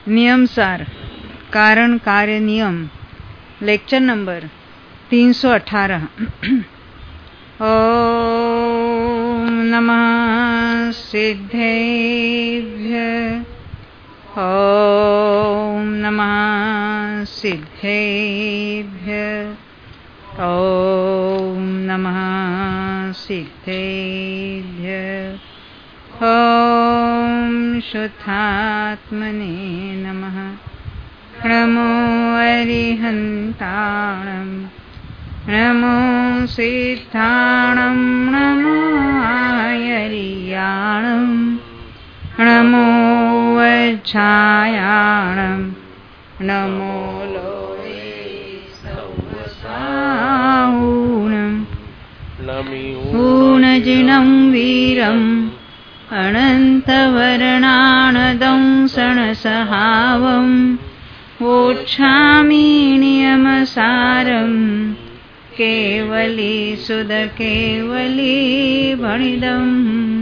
नियम सार कारण कार्य नियम लेक्चर नंबर 318। ओम नमः सिद्धेभ्यः। ओम नमः सिद्धेभ्यः। ओम नमः सिद्धेभ्यः। ओम शुद्धात्मने नमः। नमो अरिहन्ताणं नमो सिद्धाणं नमो आयर्याणं नमो वज्रायाणं नमो लोहे सौवसाहुनं ऊनजिनं वीरम् अनन्तवर्णानदं सणसहावम् वोच्छामि नियमसारं केवली सुध केवली भणिदम्।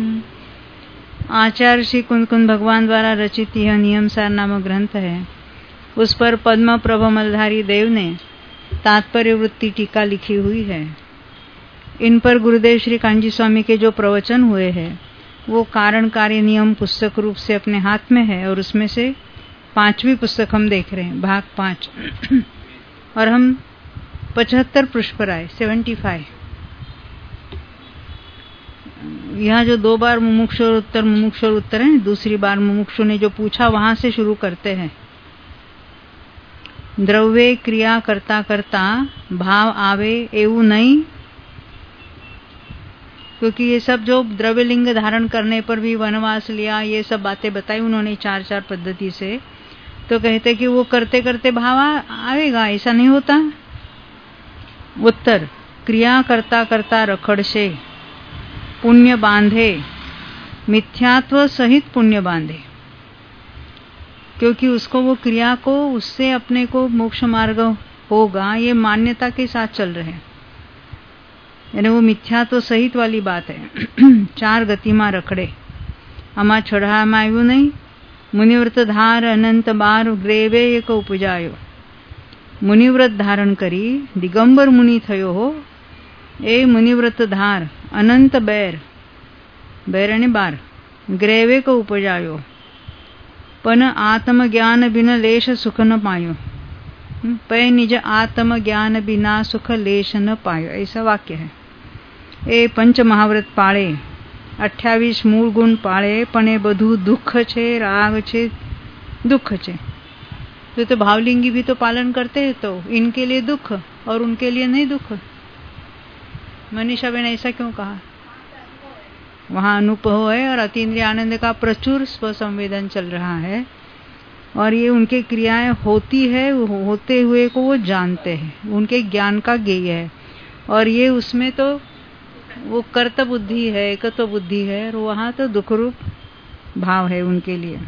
आचार्य श्री कुंद भगवान द्वारा रचित यह नियमसार नामक ग्रंथ है। उस पर पद्म प्रभ मलधारी देव ने तात्पर्य वृत्ति टीका लिखी हुई है। इन पर गुरुदेव श्री कांजी स्वामी के जो प्रवचन हुए हैं वो कारण कार्य नियम पुस्तक रूप से अपने हाथ में है और उसमें से 5वीं पुस्तक हम देख रहे हैं, भाग 5 और हम 75 पृष्ठ पर आए, 75। यहाँ जो 2 बार मुमुक्षु और उत्तर है, दूसरी बार मुमुक्षु ने जो पूछा वहां से शुरू करते हैं। द्रव्य क्रिया करता करता भाव आवे एवं नहीं, क्योंकि ये सब जो द्रव्य लिंग धारण करने पर भी वनवास लिया, ये सब बातें बताई उन्होंने 4 पद्धति से। तो कहते कि वो करते करते भाव आएगा, ऐसा नहीं होता। उत्तर, क्रिया करता करता रखड़से पुण्य बांधे, मिथ्यात्व सहित पुण्य बांधे, क्योंकि उसको वो क्रिया को उससे अपने को मोक्ष मार्ग होगा ये मान्यता के साथ चल रहे हैं, यानी वो मिथ्यात्व सहित वाली बात है। 4 गतिमा रखड़े अमा चढ़ामा आयु नहीं। मुनिव्रत धार अनंत बार ग्रेवे एक उपजायो। मुनिव्रत धारण करी दिगंबर मुनि थयो हो। ए मुनिव्रत धार अनंत बैर बैर ने बार ग्रेवे को उपजायो, पन आत्मज्ञान बिना लेश सुख न पायो। पै निज आत्मज्ञान बिना सुख लेश न पायो, ऐसा वाक्य है। ए पंच महाव्रत पाळे 28 मूल गुण पाळे, पण ए बधु दुख छे, राग छे, दुख छे। तो भावलिंगी भी तो पालन करते हैं, तो इनके लिए दुख और उनके लिए नहीं दुख। मनीषा बेन ऐसा क्यों कहा? वहां अनुभव है और अतीन्द्रिय आनंद का प्रचुर स्वसंवेदन चल रहा है और ये उनके क्रियाएं होती है, होते हुए को वो जानते हैं, उनके ज्ञान का ज्ञेय है। और ये उसमें तो वो कर्त बुद्धि है, एकत्व बुद्धि है, और वहां तो दुख रूप भाव है उनके लिए।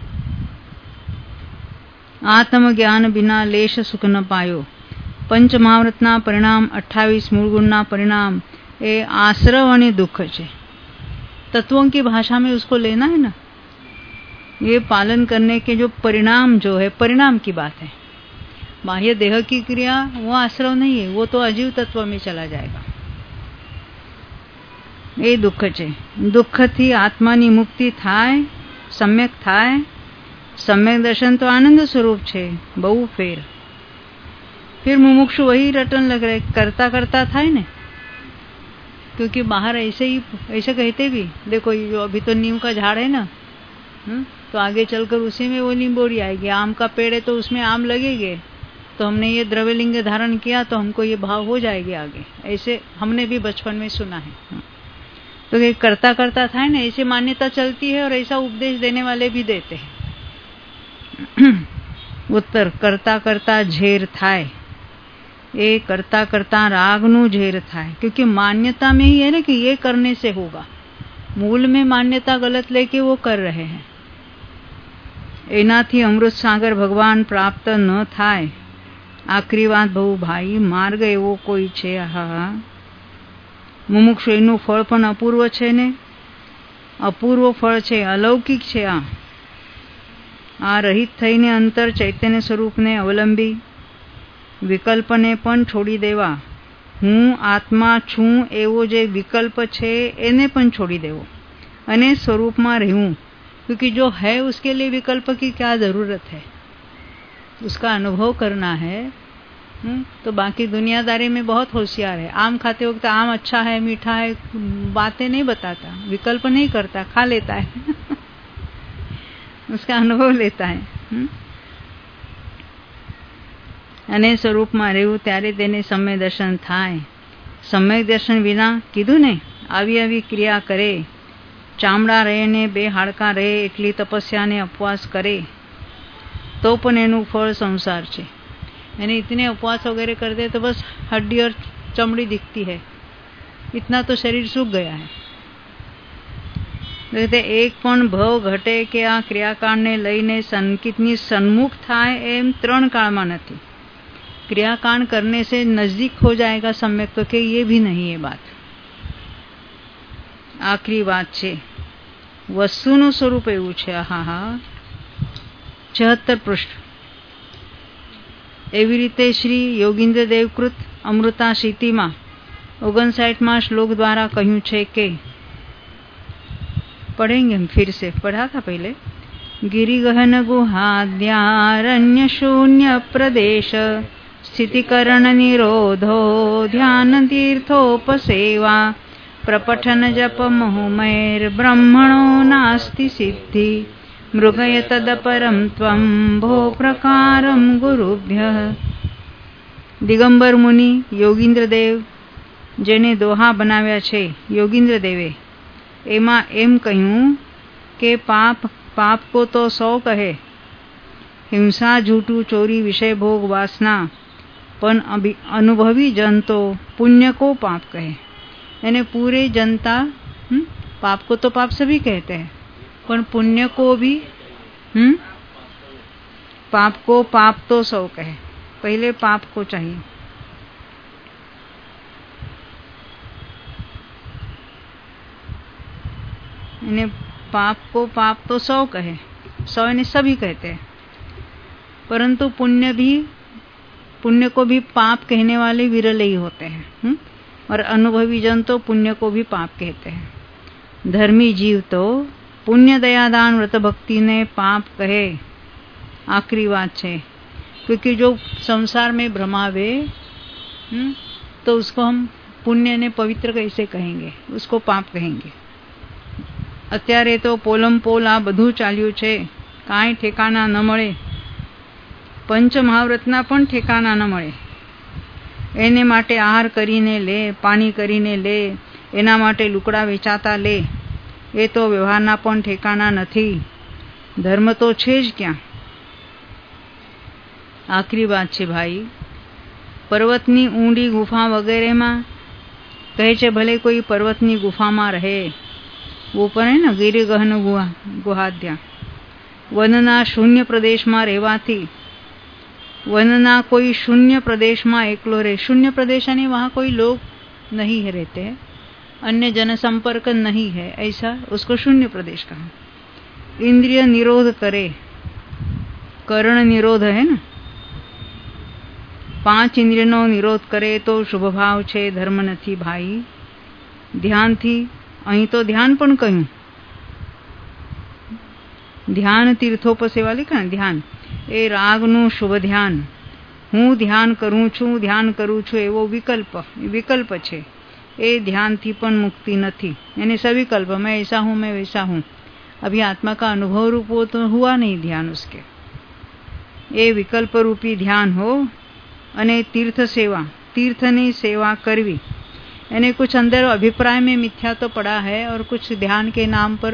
आत्मज्ञान बिना लेश सुख न पायो। पंच महाव्रतना परिणाम 28 मूल गुणना परिणाम ए आश्रव और दुख छे। तत्वों की भाषा में उसको लेना है ना, ये पालन करने के जो परिणाम जो है, परिणाम की बात है। बाह्य देह की क्रिया वो आश्रव नहीं है, वो तो अजीव तत्व में चला जाएगा। એ દુઃખ છે। દુઃખથી આત્માની મુક્તિ થાય, સમ્યક થાય। સમ્યક દર્શન तो आनंद स्वरूप છે, बहु फेर। फिर मुमुक्षु वही रटन लग रहे, करता करता था ने, क्योंकि बाहर ऐसे ही ऐसे कहते भी, देखो ये जो अभी तो नीम का झाड़ है ना, तो आगे चलकर उसी में वो नींबोड़ी आएगी। आम का पेड़ है तो उसमें आम लगेंगे, तो हमने ये द्रव्यलिंग धारण किया तो हमको ये भाव हो जाएंगे आगे। ऐसे हमने भी बचपन में सुना है। तो ये करता करता था ना, ऐसी मान्यता चलती है और ऐसा उपदेश देने वाले भी देते हैं। उत्तर, करता करता झेर थाय। ये करता करता रागनु झेर थाय, क्योंकि मान्यता में ही है ना कि ये करने से होगा। मूल में मान्यता गलत लेके वो कर रहे हैं। एनाथी अमृत सागर भगवान प्राप्त न थाय। आखरी बात बहु भाई, मार्ग एवो कोई छे। हा मुमुक्षु एનું ફળ પણ અપૂર્વ છે ને, અપૂર્વ ફળ છે, અલૌકિક છે। આ આ રહિત થઈને અંતર ચૈતન્ય સ્વરૂપને અવલંબી વિકલ્પને પણ છોડી દેવા, હું આત્મા છું એવો જે विकल्प છે એને પણ છોડી દેવો અને स्वरूपમાં રહેવું, क्योंकि जो है उसके लिए विकल्प की क्या जरूरत है, उसका अनुभव करना है। तो बाकी दुनियादारी में बहुत होशियार है, आम खाते वक्त आम अच्छा है मीठा है बातें नहीं बताता, विकल्प नहीं करता, खा लेता है उसका अनुभव लेता है અને સ્વરૂપમાં રહેવું ત્યારે તેને સમ્યક દર્શન થાય। સમ્યક દર્શન વિના કીધું ને આવી આવી ક્રિયા કરે, ચામડા રહે ને બે હાડકા રહે એટલી તપસ્યા ને ઉપવાસ કરે तो પણ એનું ફળ સંસાર છે। यानी इतने उपवास वगैरह करते तो बस हड्डी और चमड़ी दिखती है, इतना तो शरीर सूख गया है। कहते एक पण भव घटे કે આ ક્રિયાકાંડને લઈને સંકિતની સન્મુખ થાય એમ ત્રણ કાળમાં નથી। क्रियाकांड करने से नजदीक हो जाएगा सम्यक, तो कि ये भी नहीं है बात। आखिरी बात છે વસ્તુનું સ્વરૂપ એવું છે। હા 76 પૃષ્ઠ। એવી રીતે શ્રી યોગીન્દ્ર દેવકૃત અમૃતા સીતિમાં 59માં શ્લોક દ્વારા કહ્યું છે કે पढ़ेंगे हम फिर से, पढ़ा था पहले। गिरिगहन गुहाद्यारण्य शून्य प्रदेश स्थितिकरण निरोधो ध्यान तीर्थोपसेवा प्रपठन जप मोहमैर ब्रह्मणो नास्ति सिद्धि मृगय तदपरम त्वं भो प्रकारम गुरुभ्यः। दिगंबर मुनि योगींद्र देव जेने दोहा बनाव्या छे योगींद्र देवे एमा एम कहूं के पाप को तो 100 कहे, हिंसा झूठू चोरी विषय भोग वासना, पण अनुभवी जन तो पुण्य को पाप कहे। यानी पूरे जनता पाप को तो पाप सभी कहते हैं, पण पुण्य को भी पाप को पाप तो 100 कहे। पहले पाप को चाहिए। यानी पाप को पाप तो 100 कहे, 100 यानी सभी कहते हैं, परंतु पुण्य को भी पाप कहने वाले विरले ही होते हैं। और अनुभवी जन तो पुण्य को भी पाप कहते हैं। धर्मी जीव तो पुण्य दया दान व्रत भक्ति ने पाप कहे। आखिरी बात है, क्योंकि जो संसार में भ्रमावे तो उसको हम पुण्य ने पवित्र कैसे कहेंगे, उसको पाप कहेंगे। અત્યારે તો પોલમ પોલ આ બધું ચાલ્યું છે, કાંઈ ઠેકાણા ન મળે, પંચમહાવ્રતના પણ ઠેકાણા ન મળે। એને માટે આહાર કરીને લે, પાણી કરીને લે, એના માટે લુકડા વેચાતા લે, એ તો વ્યવહારના પણ ઠેકાણા નથી। ધર્મ તો છે જ ક્યાં। આખરી વાત છે ભાઈ, પર્વતની ઊંડી ગુફા વગેરેમાં કહે છે ભલે કોઈ પર્વતની ગુફામાં રહે, वो पर है ना गिरि गहन गुहाद्या, वनना शून्य प्रदेश में रहवाथी, वनना कोई शून्य प्रदेश में एकलो रहे। शून्य प्रदेश यानी वहाँ कोई लोग नहीं है रहते हैं, अन्य जनसंपर्क नहीं है, ऐसा उसको शून्य प्रदेश कहा। इंद्रिय निरोध करे, कर्ण निरोध है ना, 5 इंद्रियनो निरोध करे तो शुभ भाव छे, धर्म नहीं भाई। ध्यान थी, અહીં તો ધ્યાન પણ કહ્યું, ધ્યાન તીર્થોપસેવા લીધા ને, ધ્યાન એ રાગનું શુભ ધ્યાન। હું ध्यान કરું છું એવો વિકલ્પ છે, એ ધ્યાનથી પણ મુક્તિ નથી। यानी सविकल्प, मैं ऐसा हूँ मैं वैसा हूँ, अभी आत्मा का अनुभव रूप हो तो हुआ नहीं ध्यान उसके। ये विकल्प रूपी ध्यान हो अने तीर्थ सेवा, तीर्थनी सेवा करवी। यानी कुछ अंदर अभिप्राय में मिथ्या तो पड़ा है और कुछ ध्यान के नाम पर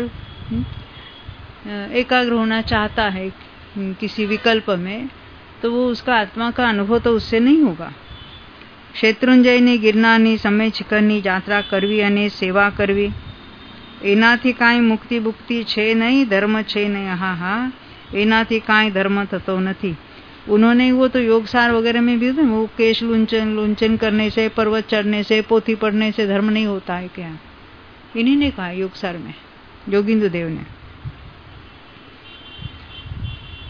एकाग्र होना चाहता है किसी विकल्प में, तो वो उसका आत्मा का अनुभव तो उससे नहीं होगा। शत्रुंजयनी गिरनारनी समय शिखरनी यात्रा करवी अने सेवा करवी, एनाथी काई मुक्ति बुक्ति छे नहीं, धर्म छे नहीं। हाँ, एनाथी काई धर्म थतो नहीं। उन्होंने वो तो योगसार वगैरह में भी वो केश लुंचन करने से, पर्वत चढ़ने से, पोथी पढ़ने से धर्म नहीं होता है क्या, इन्हीं ने कहा योगसार में योगींद्र देव ने।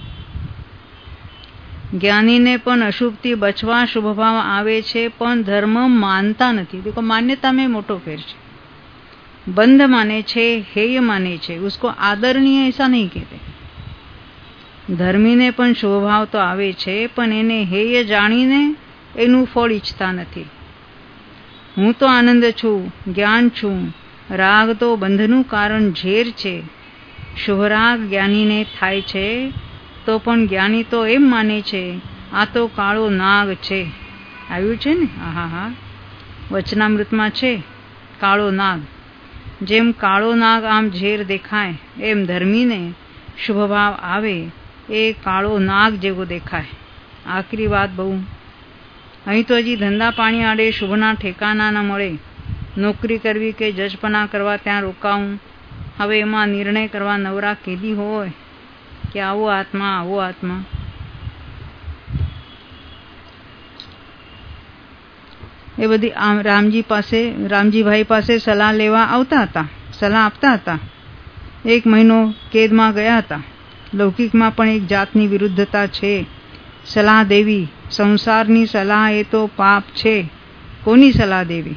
જ્ઞાનીને પણ અશુભથી બચવા શુભ ભાવ આવે છે, પણ ધર્મ માનતા નથી। देखो मान्यता में मोटो फेर है। बंध माने छे, हेय माने छे, उसको आदरणीय ऐसा नहीं कहते। धर्मी ने पण शुभ भाव तो आवे छे, पण एने हेय जाणीने एनु फळ इच्छता नथी। हूँ तो आनंद छू, ज्ञान छू। राग तो बंधनु कारण झेर छे। शुभ राग ज्ञानी ने थाय छे, तो पण ज्ञानी तो एम माने छे आ तो काळो नाग छे। आव्युं छे ने, आहा, वचनामृतमां छे काळो नाग। जेम काळो नाग आम झेर देखाय, एम धर्मी ने शुभ भाव आवे ए काळो नाग जेवो देखाय। आखरी बात बहु અહીં તો હજી ધંધા પાણી આડે શુભના ઠેકાના ન મળે। નોકરી કરવી કે જજપના કરવા ત્યાં રોકાવું। હવે એમાં નિર્ણય કરવા નવરા કેદી હોય કે આવો આત્મા, આવો આત્મા। એ બધી રામજીભાઈ પાસે સલાહ લેવા આવતા હતા, સલાહ આપતા હતા। 1 મહિનો કેદમાં ગયા હતા। લૌકિકમાં પણ એક જાતની વિરુદ્ધતા છે। સલાહ દેવી, સંસારની સલાહ એ તો પાપ છે। કોની સલાહ દેવી?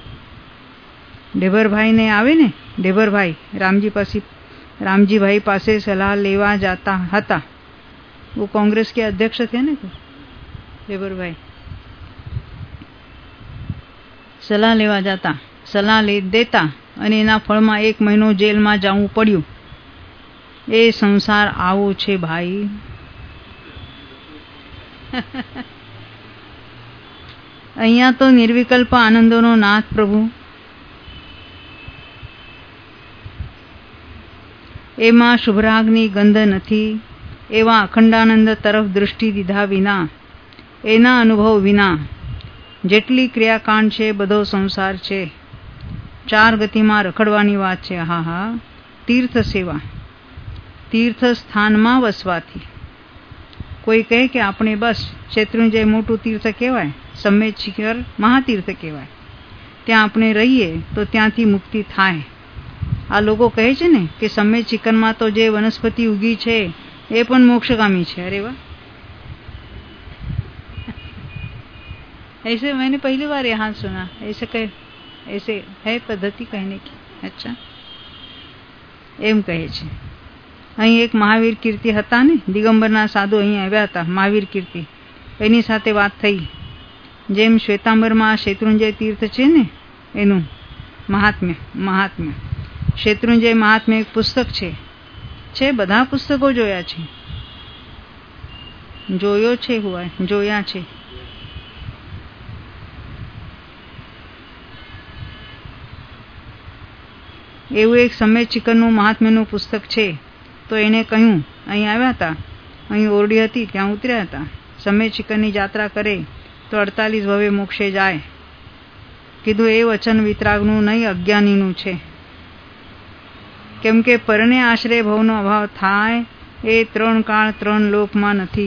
ઢેબરભાઈ ને આવે ને, ઢેબરભાઈ रामजीभाई पासे सलाह लेवा जाता हता। वो कांग्रेस के अध्यक्ष थे ने, ढेबर भाई। सलाह लेवा जाता, सलाह ले देता અને એના ફળમાં 1 મહિનો જેલમાં જવું પડ્યું। એ સંસાર આવો છે ભાઈ। અહીંયા તો નિર્વિકલ્પ આનંદોનો નાથ પ્રભુ। એમાં શુભરાગની ગંધ નથી। એવા અખંડાનંદ તરફ દૃષ્ટિ દીધા વિના, એના અનુભવ વિના જેટલી ક્રિયાકાંડ છે બધો સંસાર છે। 4 ગતિમાં રખડવાની વાત છે। હા, તીર્થ સેવા, તીર્થ સ્થાનમાં વસવાથી। કોઈ કહે કે આપણે બસ શેત્રુંજય મોટું તીર્થ કહેવાય, સમ્મેત શિખર મહાતીર્થ કહેવાય, ત્યાં આપણે રહીએ તો ત્યાંથી મુક્તિ થાય। આ લોકો કહે છે ને કે સમ્મેત શિખરમાં તો જે વનસ્પતિ ઉગી છે એ પણ મોક્ષગામી છે। અરે વાહ, ऐसे मैंने पहली बार यहाँ सुना। ऐसे है पद्धति कहने की। अच्छा, एम कहे छे। અહીં એક મહાવીર કીર્તિ હતા ને, દિગંબરના સાધુ અહીં આવ્યા હતા। મહાવીર કીર્તિ એની સાથે વાત થઈ। જેમ શ્વેતાંબરમાં શેત્રુંજય તીર્થ છે ને, એનું મહાત્મ્ય શેત્રુંજય મહાત્મ્ય એક પુસ્તક છે। બધા પુસ્તકો જોયા છે, જોયા છે। એવું એક સમ્મેત શિખરનું મહાત્મ્યનું પુસ્તક છે। તો એને કહ્યું, અહીં આવ્યા હતા, અહીં ઓરડી હતી, ત્યાં ઉતર્યા હતા। સમ્મેત શિખરની જાત્રા કરે તો 48 ભવે મોક્ષે જાય। કીધું એ વચન વિતરાગનું નહીં, અજ્ઞાનીનું છે। કેમ કે પરણે આશરે ભવનો અભાવ થાય એ 3 કાળ 3 લોકમાં નથી।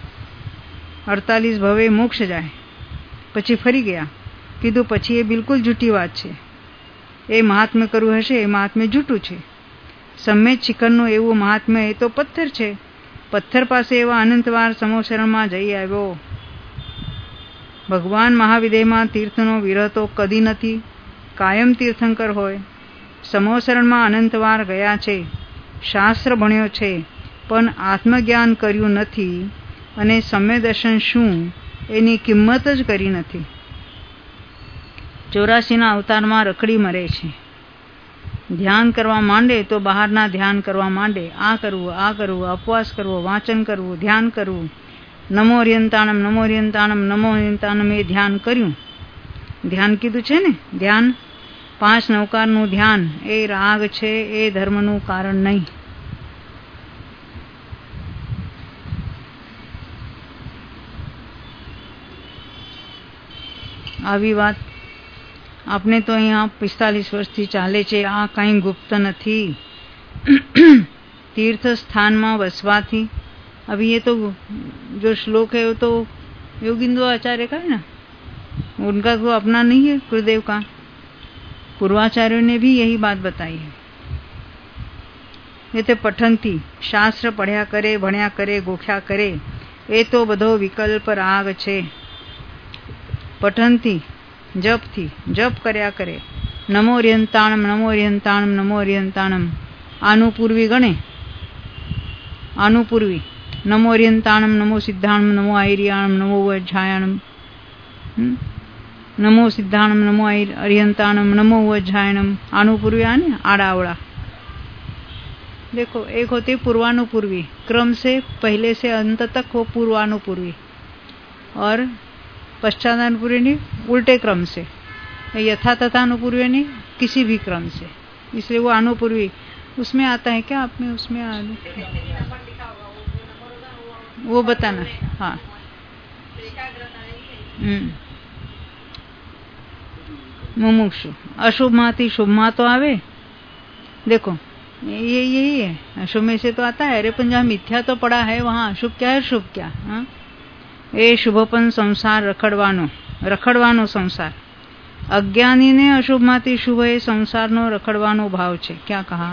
48 ભવે મોક્ષ જાય પછી ફરી ગયા। કીધું પછી એ બિલકુલ જૂઠી વાત છે। એ મહાત્મ્ય કરવું હશે એ મહાત્મ્ય જૂઠું છે। સમ્મેત શિખરનું એવું મહાત્મ્ય એ તો પથ્થર છે। પથ્થર પાસે એવા અનંતવાર સમોસરણમાં જઈ આવ્યો। ભગવાન મહાવિદેયમાં તીર્થનો વિરહ તો કદી નથી, કાયમ તીર્થંકર હોય। સમોસરણમાં અનંતવાર ગયા છે, શાસ્ત્ર ભણ્યો છે, પણ આત્મજ્ઞાન કર્યું નથી અને સમ્ય દર્શન શું એની કિંમત જ કરી નથી। 84ના અવતારમાં રખડી મરે છે। ધ્યાન કરવા માંડે તો બહારના ધ્યાન કરવા માંડે। આ કરવું, ઉપવાસ કરવો, વાંચન કરવું, ધ્યાન કરવું, નમો હરિયંતાણમ નમો હરિયંતાણમ નમો હરિયંતાણમ એ ધ્યાન કર્યું। ધ્યાન કીધું છે ને, ધ્યાન 5 નવકારનું ધ્યાન એ રાગ છે, એ ધર્મનું કારણ નહીં। આવી વાત આપણે તો અહીંયા 45 વર્ષથી ચાલે છે। આ કાંઈ ગુપ્ત નથી। तीर्थ स्थान में वसवाथी। अभी ये तो जो श्लोक है वो तो योगिंद्र आचार्य का है ना, उनका तो अपना नहीं है, गुरुदेव का। पूर्वाचार्यों ने भी यही बात बताई है। ये तो पठन थी, शास्त्र पढ़या करे, भण्या करे, गोख्या करे એ તો બધો વિકલ્પ રાગ છે. પઠનથી જપથી જપ કર્યા કરે. નમો ર્યંતાણમ નમો ર્યંતાણમ નમો ર્યંતાણમ આનું પૂર્વી ગણે. આનું પૂર્વી નમો ર્યંતાણમ નમો સિદ્ધાણમ નમો આયર્યાણમ નમો વજ્જાયણમ नमो सिद्धाणम नमो अर्यंताणम नमो वज्जायणम आनुपूर्वी आने आड़ावड़ा. देखो एक होती पूर्वानुपूर्वी, क्रम से पहले से अंत तक वो पूर्वानुपूर्वी, और पश्चातानुपूर्वी नहीं उल्टे क्रम से, यथा तथा अनुपूर्वी नहीं किसी भी क्रम से, इसलिए वो अनुपूर्वी उसमें आता है. क्या आप में उसमें वो बताना. हाँ मुमुक्षु अशुभ माती शुभ मा तो आवे. देखो ये यही है, अशुभ में से तो आता है. अरे पण जहाँ मिथ्या तो पड़ा है वहाँ अशुभ क्या है शुभ क्या. हाँ ए शुभपन संसार रखड़वानो संसार. अज्ञानी ने अशुभ माती शुभ ए संसार नो रखड़वानो भाव छे. क्या कहा.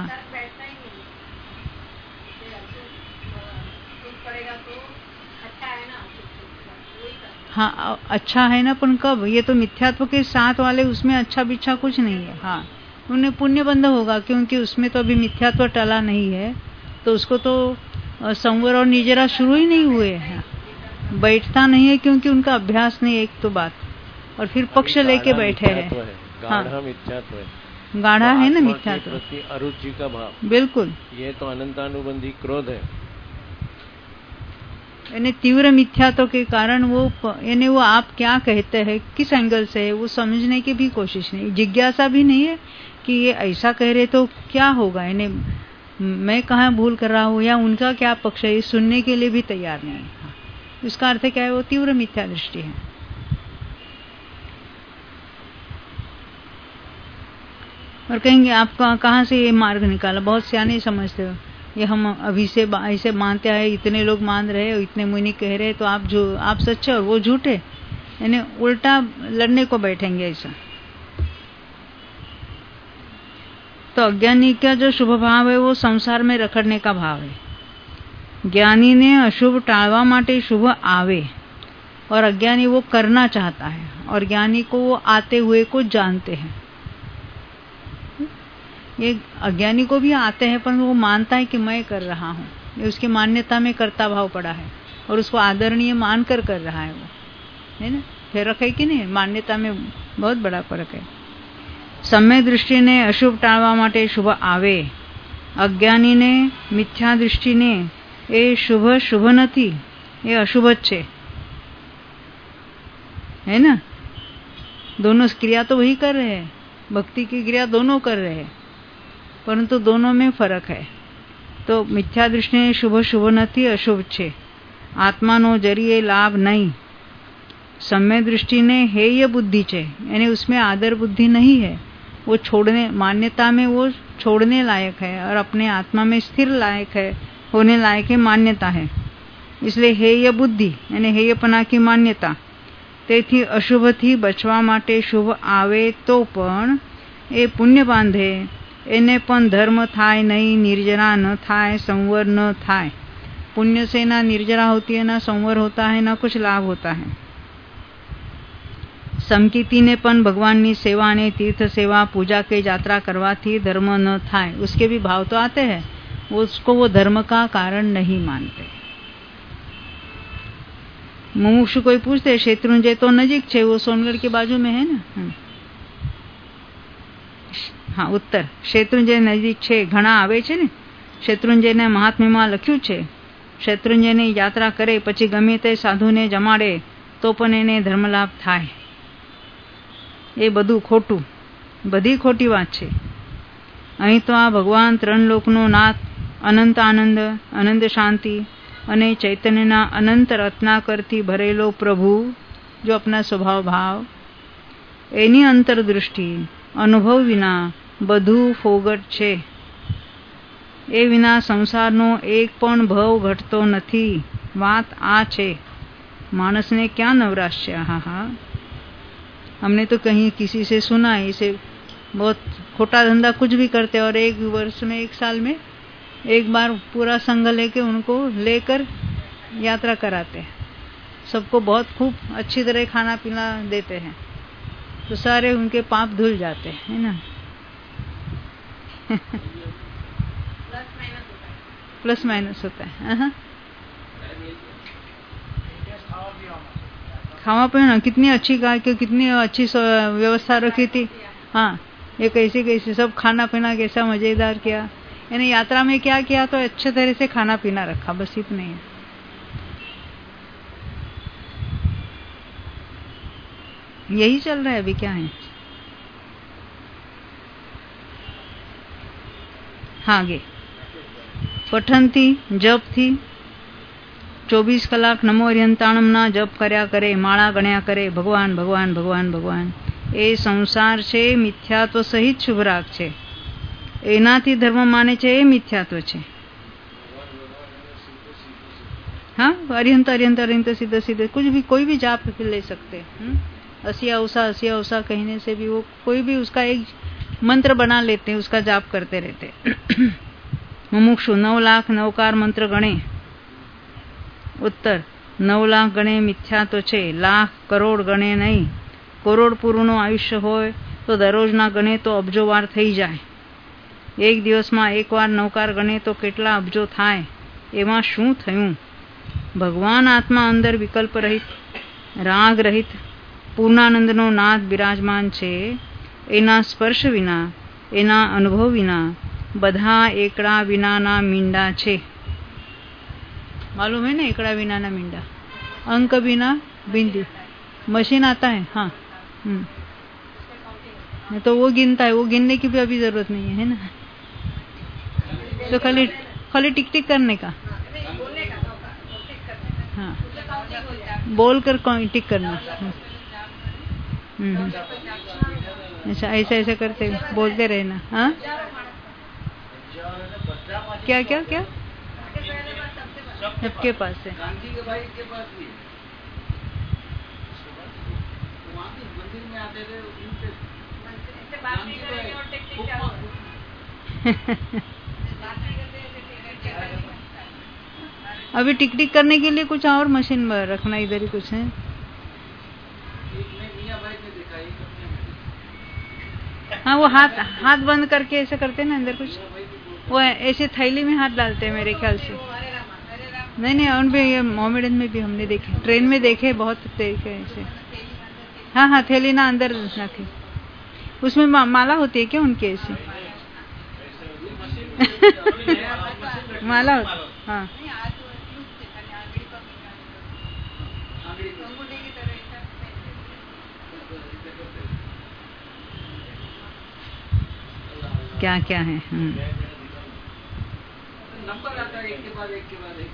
हाँ अच्छा है ना, पण कब. ये तो मिथ्यात्व के साथ वाले उसमें अच्छा बिच्छा कुछ नहीं है. हाँ उन्हें पुण्य बंध होगा क्योंकि उसमें तो अभी मिथ्यात्व टला नहीं है, तो उसको तो संवर और निजरा शुरू ही नहीं हुए हैं, बैठता नहीं है क्योंकि उनका अभ्यास नहीं. एक तो बात, और फिर पक्ष लेके बैठे हैं. गाढ़ा मिथ्यात्व है, गाढ़ा है ना मिथ्यात्व, अरुचि का भाव. बिल्कुल ये तो अनंतानुबंधी क्रोध है. यानी तीव्र मिथ्यात्व के कारण वो यानी वो आप क्या कहते हैं किस एंगल से है वो समझने की भी कोशिश नहीं, जिज्ञासा भी नहीं है कि ये ऐसा कह रहे तो क्या होगा, यानी मैं कहाँ भूल कर रहा हूँ या उनका क्या पक्ष है, ये सुनने के लिए भी तैयार नहीं है. इसका अर्थ क्या है, वो तीव्र मिथ्या दृष्टि है. और कहेंगे आप कहाँ से ये मार्ग निकाला, बहुत सियाने समझते हो, ये हम अभी से ऐसे मानते हैं, इतने लोग मान रहे हो, इतने मुनि कह रहे, तो आप सच्चे और वो झूठे, यानी उल्टा लड़ने को बैठेंगे ऐसा. तो अज्ञानी का जो शुभ भाव है वो संसार में रखड़ने का भाव है. ज्ञानी ने अशुभ टाळवा माटे शुभ आवे, और अज्ञानी वो करना चाहता है, और ज्ञानी को वो आते हुए को जानते हैं. ये अज्ञानी को भी आते हैं पर वो मानता है कि मैं कर रहा हूँ, ये उसकी मान्यता में कर्ता भाव पड़ा है और उसको आदरणीय मानकर कर रहा है वो, है ना. फर्क है कि नहीं, मान्यता में बहुत बड़ा फर्क है. सम्यक दृष्टि ने अशुभ टाळवा माटे शुभ आवे, अज्ञानी ने मिथ्या दृष्टि ने ए शुभ नथी, ये अशुभ है ना. दोनों क्रिया तो वही कर रहे हैं, भक्ति की क्रिया दोनों कर रहे हैं, परंतु दोनों में फर्क है. तो मिथ्या दृष्टि ने शुभ नथी अशुभ छे, आत्मानो जरिए लाभ नहीं. सम्यक दृष्टि ने हेय बुद्धि छे, यानी उसमें आदर बुद्धि नहीं है, वो छोड़ने मान्यता में वो छोड़ने लायक है और अपने आत्मा में स्थिर लायक है, होने लायक है मान्यता है. इसलिए हेय बुद्धि यानी हेयपना की मान्यता. તેથી અશુભથી બચવા માટે શુભ આવે તો પણ એ પુણ્ય બાંધે, એને પણ ધર્મ થાય નહીં, निर्जरा न थाय, संवर न थाय. पुण्य से ना निर्जरा होती है, ना संवर होता है, ना कुछ लाभ होता है. समकीती ने पण भगवाननी सेवा ने तीर्थ सेवा पूजा के यात्रा करवाथी धर्म न थाय. उसके भी भाव तो आते हैं, उसको वो धर्म का कारण नहीं मानते. मुमुक्षु कोई पूछते शत्रुंजय तो नजीक छे, वो सोनगढ़ के बाजू में है ना. हाँ उत्तर शत्रुंजय नजीक छे, घणा आवे छे ने. शत्रुंजय ने महात्म्यमां लख्યું છે, शत्रुंजयની यात्रा करे પછી ગમે તે સાધુને જમાડે તો પણ એને ધર્મલાભ થાય. એ બધું ખોટું, બધી ખોટી વાત છે. અહીં તો આ ભગવાન ત્રણ લોકનો નાથ, અનંત આનંદ, અનંત શાંતિ અને ચૈતન્યના અનંત રત્નાકરથી ભરેલો પ્રભુ, જો अपना स्वभाव भाव, એની અંતરદૃષ્ટિ અનુભવ વિના બધું ફોગટ છે. એ વિના સંસારનો એક પણ ભવ ઘટતો નથી. વાત આ છે, માણસને क्या नवराश છે. हाँ हाँ, हमने तो कहीं किसी से सुना, इसे बहुत खोटा धंधा कुछ भी करते और एक वर्ष में एक साल में एक बार पूरा संघ लेके उनको लेकर यात्रा कराते हैं, सबको बहुत खूब अच्छी तरह खाना पीना देते हैं, तो सारे उनके पाप धुल जाते हैं, है ना। प्लस माइनस होता है। खावा पीना कितनी अच्छी गाय की कितनी अच्छी व्यवस्था रखी थी। हाँ, ये कैसी कैसी सब खाना पीना कैसा मजेदार किया, यानी यात्रा में क्या किया, तो अच्छे तरह से खाना पीना रखा, बस इतना ही है। यही चल रहा है अभी, क्या है। हाँ, आगे पठन थी, जप थी, 24 કલાક નમો અરિયંતાણમના જપ કર્યા કરે, માળા ગણ્યા કરે, ભગવાન ભગવાન ભગવાન ભગવાન। એ સંસાર છે મિથ્યાત્વ સહિત શુભરાગ છે, એનાથી ધર્મ માને છે એ મિથ્યાત્વ છે। हाँ, अरिहंत अरिहंत अरिहंत सीधे सीधे कुछ भी कोई भी जाप ले सकते। असिया उषा कहने से भी वो कोई भी उसका एक मंत्र बना लेते हैं, उसका जाप करते रहते। मुमुक्षु 9 लाख नवकार मंत्र गणे। उत्तर 9 लाख गणे मिथ्यात्व छे, लाख करोड़ गणे नहीं। करोड़ पूरुं आयुष्य होय तो दररोजना गणे तो अबजो वार थई जाय। एक दिवस में एक वार नवकार गणे तो केटला अबजो थाय। एमां शुं थयुं? भगवान आत्मा अंदर विकल्प रहित, राग रहित, पूर्णानंदनो नाद विराजमान छे। एना स्पर्श विना, एना अनुभव विना बधा एकड़ा विनाना मींडा छे। मालूम है ना, एकड़ा विनाना मींडा, अंक बिना बिंदी। मशीन आता है, हाँ। तो वो गिनता है, वो गिनने की भी अभी जरूरत नहीं है ना, तो खाली टिक टिक करने का। हाँ, बोल कर टिक करना। अच्छा, ऐसा ऐसा करते बोलते रहना। हाँ, क्या क्या क्या सबके पास है। अभी टिक टिक करने के लिए कुछ और मशीन रखना, इधर ही कुछ है। हाँ, वो हाथ बंद करके ऐसे करते ना, अंदर कुछ वो ऐसे थैली में हाथ डालते हैं मेरे ख्याल से। नहीं, उन भी ये मोहम्मदन में भी हमने देखे, ट्रेन में देखे, बहुत देखे ऐसे। हाँ, थैली ना अंदर रखे, उसमें माला होती है क्या उनके ऐसी? माला होती, हाँ। क्या क्या है। नंबर आता है, एक के बाद एक के बाद एक।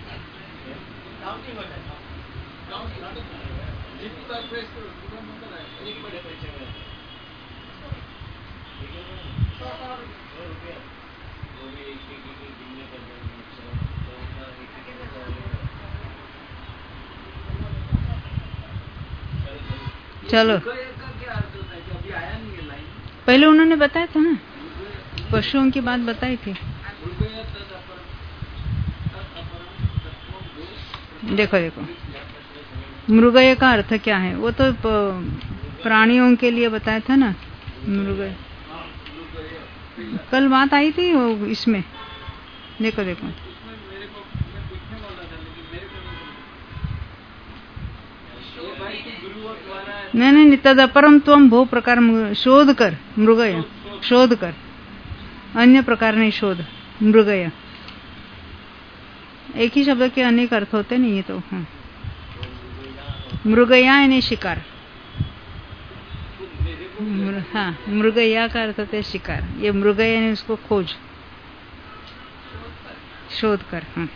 चलो, पहले उन्होंने बताया था ना, पशुओं की बात बताई थी। देखो मृगय का अर्थ क्या है, वो तो प्राणियों के लिए बताया था ना। मृगय कल बात आई थी वो इसमें। देखो नहीं, तदपरम त्वम बहु प्रकार शोध कर, मृगय शोध कर, अन्य प्रकार नहीं शोध। मृगय एक ही शब्द के अनेक अर्थ होते नहीं, ये तो। हाँ, मृगया यानी शिकार। हाँ, मृगया का अर्थ होता है शिकार। ये मृगया यानी उसको खोज, शोध कर। हाँ,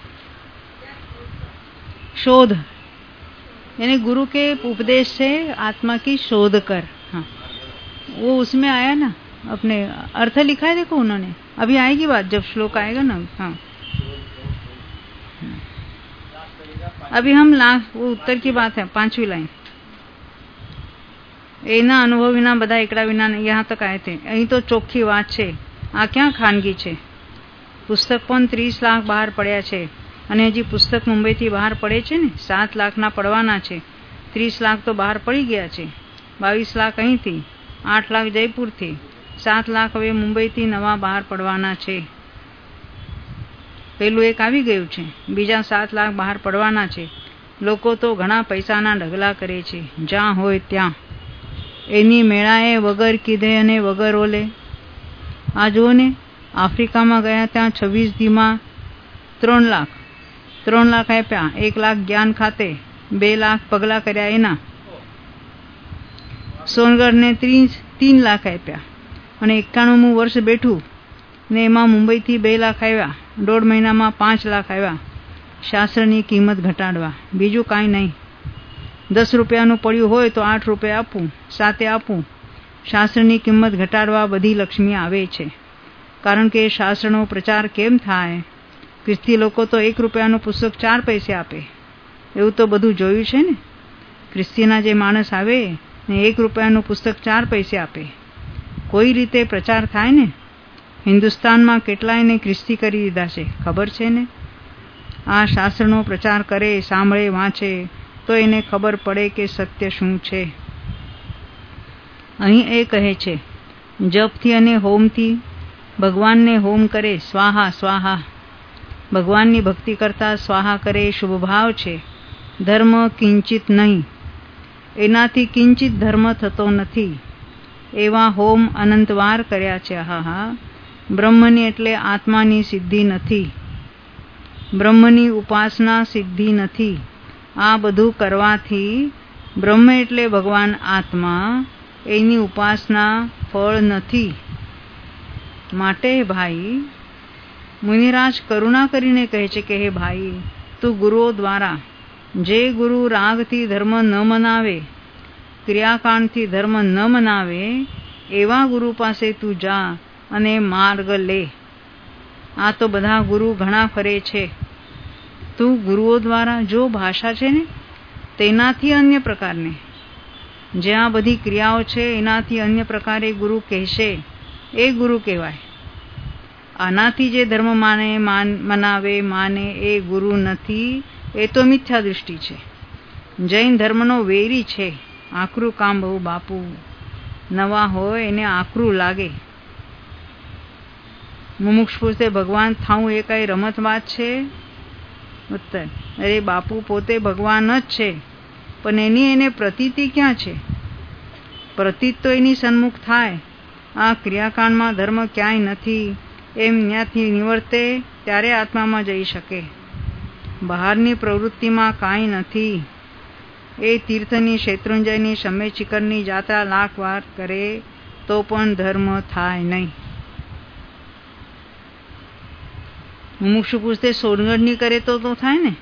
शोध यानी गुरु के उपदेश से आत्मा की शोध कर। हाँ, वो उसमें आया ना, अपने अर्थ लिखा है, देखो उन्होंने। अभी आएगी बात जब श्लोक आएगा ना। हाँ, अभी हम वो उत्तर की बात है, 5वीं लाइन। एना अनुभव विना बधा एकड़ा विना, यहाँ तक आए थे। अहीं तो ચોખ્ખી વાત છે, આ ક્યાં ખાનગી છે। પુસ્તક પણ 30 લાખ બહાર પડ્યા છે, અને હજી પુસ્તક મુંબઈથી બહાર પડે છે ને, 7 લાખના પડવાના છે. 30 લાખ તો બહાર પડી ગયા છે, 22 લાખ અહીંથી, 8 લાખ જયપુરથી, 7 લાખ હવે મુંબઈથી નવા બહાર પડવાના છે. પેલું એક આવી ગયું છે, બીજા 7 લાખ બહાર પડવાના છે. લોકો તો ઘણા પૈસાના ઢગલા કરે છે જ્યાં હોય ત્યાં. એની મેળાએ વગર કીધે અને વગર ઓલે. આ જુઓ ને, આફ્રિકામાં ગયા ત્યાં 26 દીમાં 3 લાખ આપ્યા. 1 લાખ જ્ઞાન ખાતે, 2 લાખ પગલા કર્યા એના. સોનગઢને 3 લાખ આપ્યા અને 91મું વર્ષ બેઠું ને એમાં મુંબઈથી 2 લાખ આવ્યા. 1.5 મહિનામાં 5 લાખ આવ્યા. શાસ્ત્રની કિંમત ઘટાડવા, બીજું કાંઈ નહીં. 10 રૂપિયાનું પડ્યું હોય તો 8 રૂપિયા આપું, 7 આપું. શાસ્ત્રની કિંમત ઘટાડવા બધી લક્ષ્મી આવે છે. કારણ કે શાસ્ત્રનો પ્રચાર કેમ થાય? ખ્રિસ્તી લોકો તો 1 રૂપિયાનું પુસ્તક 4 પૈસે આપે. એવું તો બધું જોયું છે ને. ખ્રિસ્તીના જે માણસ આવે ને 1 રૂપિયાનું પુસ્તક 4 પૈસે આપે. કોઈ રીતે પ્રચાર થાય ને. હિન્દુસ્તાનમાં કેટલાયને ખ્રિસ્તી કરી દીધા છે, ખબર છે ને. આ શાસ્ત્રનો પ્રચાર કરે, સાંભળે, વાંચે તો એને ખબર પડે કે સત્ય શું છે. અહીં એ કહે છે, જપથી અને હોમથી ભગવાનને હોમ કરે, સ્વાહા સ્વાહા. ભગવાનની ભક્તિ કરતા સ્વાહા કરે, શુભ ભાવ છે. ધર્મ કિંચિત નહીં, એનાથી કિંચિત ધર્મ થતો નથી. એવા હોમ અનંતવાર કર્યા છે. હા, બ્રહ્મની એટલે આત્માની સિદ્ધિ નથી, બ્રહ્મની ઉપાસના સિદ્ધિ નથી. આ બધું કરવાથી બ્રહ્મ એટલે ભગવાન આત્મા, એની ઉપાસના ફળ નથી. માટે ભાઈ, મુનિરાજ કરુણા કરીને કહે છે કે હે ભાઈ, તું ગુરુઓ દ્વારા, જે ગુરુ રાગથી ધર્મ ન મનાવે, ક્રિયાકાંડથી ધર્મ ન મનાવે, એવા ગુરુ પાસે તું જા અને માર્ગ લે. આ તો બધા ગુરુ ઘણા ફરે છે. તું ગુરુઓ દ્વારા જો ભાષા છે ને તેનાથી અન્ય પ્રકારને, જ્યાં બધી ક્રિયાઓ છે એનાથી અન્ય પ્રકારે ગુરુ કહેશે, એ ગુરુ કહેવાય. આનાથી જે ધર્મ મનાવે માને એ ગુરુ નથી. એ તો મિથ્યા દૃષ્ટિ છે. જૈન ધર્મનો વેરી છે. આકરું કામ બહુ બાપુ. નવા હોય એને આકરું લાગે. મુમુક્ષુ પૂછે, ભગવાન થાવું એ કઈ રમત વાત છે? ઉત્તર, અરે બાપુ, પોતે ભગવાન જ છે, પણ એની એને પ્રતીતિ ક્યાં છે? પ્રતીત તો એની સન્મુખ થાય. આ ક્રિયાકાંડમાં ધર્મ ક્યાંય નથી એમ ત્યાંથી નિવર્તે ત્યારે આત્મામાં જઈ શકે. બહારની પ્રવૃત્તિમાં કાંઈ નથી. એ તીર્થની, શેત્રુંજયની, શમે શિખરની જાત્રા લાખ વાર કરે તો પણ ધર્મ થાય નહીં. મુમુક્ષુ પૂછતે, સોનગઢની કરે તો થાય ને?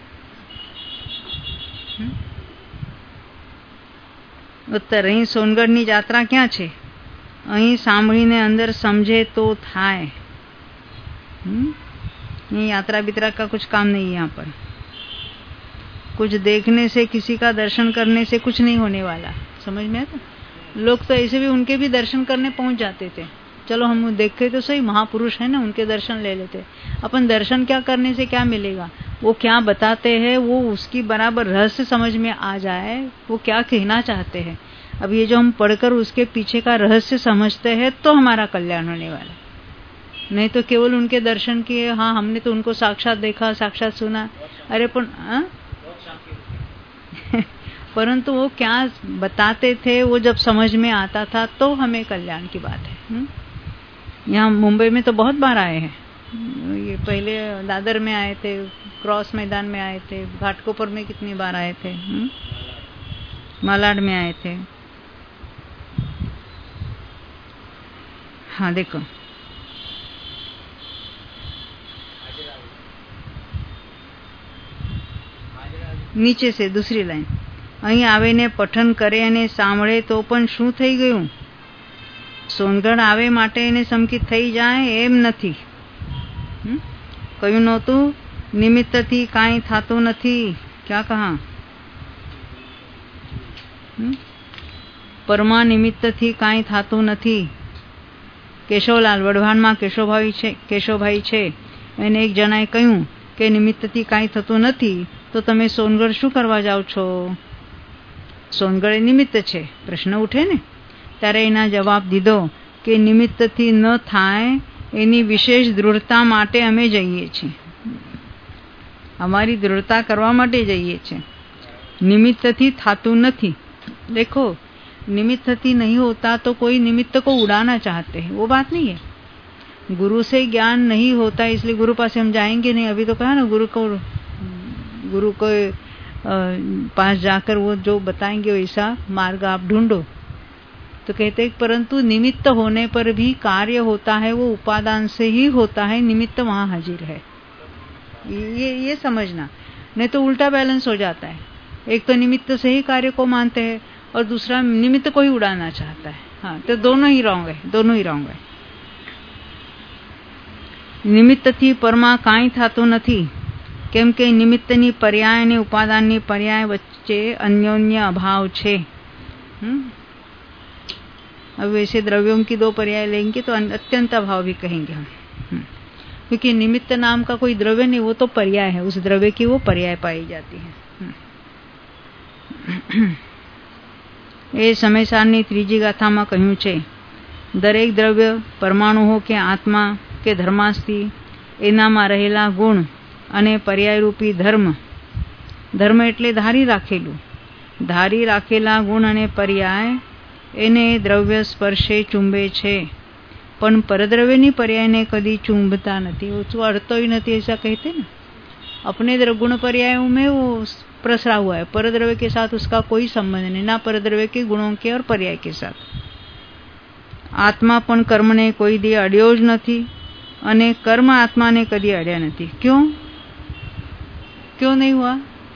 ઉત્તર, અહીં સોનગઢની જાત્રા ક્યાં છે? અહીં સાંભળીને અંદર સમझे तो થાય. ये यात्रा बित्रा का कुछ काम नहीं है. यहाँ पर कुछ देखने से, किसी का दर्शन करने से कुछ नहीं होने वाला. समझ में आता? लोग तो ऐसे भी उनके भी दर्शन करने पहुंच जाते थे. चलो हम देखे तो सही, महापुरुष है ना, उनके दर्शन ले लेते. अपन दर्शन क्या करने से क्या मिलेगा? वो क्या बताते हैं, वो उसकी बराबर रहस्य समझ में आ जाए, वो क्या कहना चाहते हैं. अब ये जो हम पढ़कर उसके पीछे का रहस्य समझते हैं तो हमारा कल्याण होने वाला. नहीं तो केवल उनके दर्शन किए, हाँ हमने तो उनको साक्षात देखा, साक्षात सुना. अरे परंतु वो क्या बताते थे, वो जब समझ में आता था तो हमें कल्याण की बात है. यहाँ मुंबई में तो बहुत बार आए हैं. ये पहले दादर में आए थे, क्रॉस मैदान में आए थे, घाटकोपर में कितनी बार आए थे, मालाड में आए थे. हाँ देखो, નીચે છે દૂસરી લાઈન. અહીં આવીને પઠન કરે અને સાંભળે તો પણ શું થઈ ગયું? સોનગઢ આવે માટે એને સંકિત થઈ જાય એમ નથી. કહ્યું નહોતું, નિમિત્તથી કાંઈ થતું નથી. ક્યાં કહા? પરમા નિમિત્તથી કાંઈ થતું નથી. કેશવલાલ વઢવાણમાં કેશવભાઈ છે. એને એક જણાએ કહ્યું કે નિમિત્તથી કાંઈ થતું નથી તો તમે સોનગઢ શું કરવા જાઓ છો? સોનગઢ એ નિમિત્ત છે. પ્રશ્ન ઉઠે ને ત્યારે એના જવાબ દીધો કે નિમિત્તથી ન થાય એની વિશેષ દૃઢતા માટે અમે જઈએ છીએ. हमारी दृढ़ता करवा माटे जाइए छे. निमित्त थी थातु नहीं. देखो निमित्त थी नहीं होता तो कोई निमित्त को उड़ाना चाहते हैं, वो बात नहीं है. गुरु से ज्ञान नहीं होता इसलिए गुरु पास हम जाएंगे नहीं. अभी तो कहा ना गुरु को पास जाकर वो जो बताएंगे वैसा मार्ग आप ढूंढो. तो कहते हैं परंतु निमित्त होने पर भी कार्य होता है वो उपादान से ही होता है, निमित्त वहां हाजिर है. ये समझना, नहीं तो उल्टा बैलेंस हो जाता है. एक तो निमित्त से ही कार्य को मानते हैं और दूसरा निमित्त को ही उड़ाना चाहता है. हाँ, तो दोनों ही रॉन्ग है, दोनों ही रॉन्ग है. નિમિત્તથી પરમાં કાંઈ થતું નથી, કેમ કે નિમિત્તની પર્યાય અને ઉપાદાનની પર્યાય વચ્ચે અન્યોન્ય અભાવ છે. अब वैसे द्रव्यों की दो पर्याय लेंगे तो अत्यंत अभाव भी कहेंगे हम, क्योंकि निमित्त नाम का कोई द्रव्य नहीं, वो तो पर्याय है. उस द्रव्य की वो पर्याय पाई जाती है. એ સમયસારની ત્રીજી ગાથામાં કહ્યું છે, દરેક દ્રવ્ય પરમાણુ હો કે આત્મા કે ધર્માસ્તિ એનામાં રહેલા ગુણ અને પર્યાયરૂપી ધર્મ એટલે ધારી રાખેલા ગુણ અને પર્યાય એને દ્રવ્ય સ્પર્શે ચુંબે છે, પણ परद्रव्य पर्याय कभी चुंबता नहीं. वो अड़ता ही नहीं, ऐसा कहते ना. अपने गुण पर्यायों में वो प्रसरा हुआ है, परद्रव्य के साथ उसका कोई संबंध नहीं, ना परद्रव्य के गुणों के और पर्याय के साथ. आत्मा पण कर्म ने कोई दी अड्यो ज नहीं अने कर्म आत्मा ने कदी अड्या नहीं. क्यों नहीं हुआ?